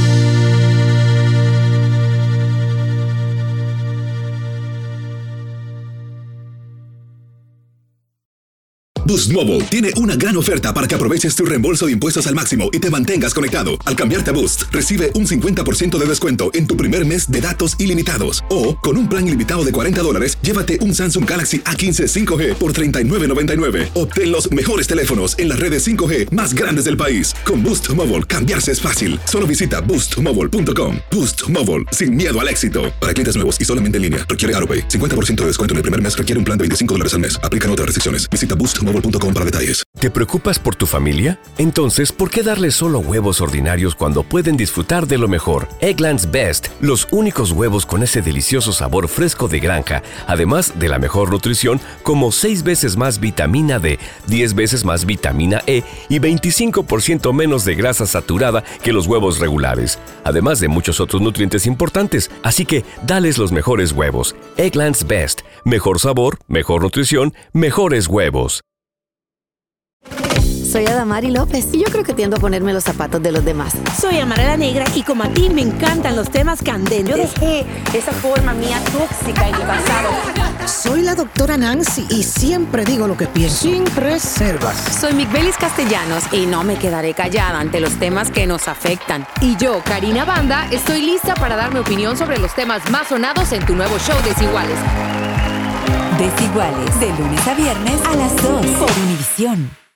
Boost Mobile tiene una gran oferta para que aproveches tu reembolso de impuestos al máximo y te mantengas conectado. Al cambiarte a Boost, recibe un cincuenta por ciento de descuento en tu primer mes de datos ilimitados. O, con un plan ilimitado de cuarenta dólares, llévate un Samsung Galaxy A quince cinco G por treinta y nueve noventa y nueve. Obtén los mejores teléfonos en las redes cinco G más grandes del país. Con Boost Mobile, cambiarse es fácil. Solo visita boost mobile punto com. Boost Mobile, sin miedo al éxito. Para clientes nuevos y solamente en línea, requiere AutoPay. cincuenta por ciento de descuento en el primer mes, requiere un plan de veinticinco dólares al mes. Aplican otras restricciones. Visita boost mobile punto com para detalles. ¿Te preocupas por tu familia? Entonces, ¿por qué darles solo huevos ordinarios cuando pueden disfrutar de lo mejor? Eggland's Best, los únicos huevos con ese delicioso sabor fresco de granja, además de la mejor nutrición, como seis veces más vitamina D, diez veces más vitamina E y veinticinco por ciento menos de grasa saturada que los huevos regulares, además de muchos otros nutrientes importantes. Así que, dales los mejores huevos. Eggland's Best, mejor sabor, mejor nutrición, mejores huevos. Soy Adamari López y yo creo que tiendo a ponerme los zapatos de los demás. Soy Amara la Negra y como a ti me encantan los temas candentes. Yo dejé esa forma mía tóxica en mi pasado. Soy la doctora Nancy y siempre digo lo que pienso. Sin reservas. Soy Migbelis Castellanos y no me quedaré callada ante los temas que nos afectan. Y yo, Karina Banda, estoy lista para dar mi opinión sobre los temas más sonados en tu nuevo show Desiguales. Desiguales, de lunes a viernes a las dos por Univisión.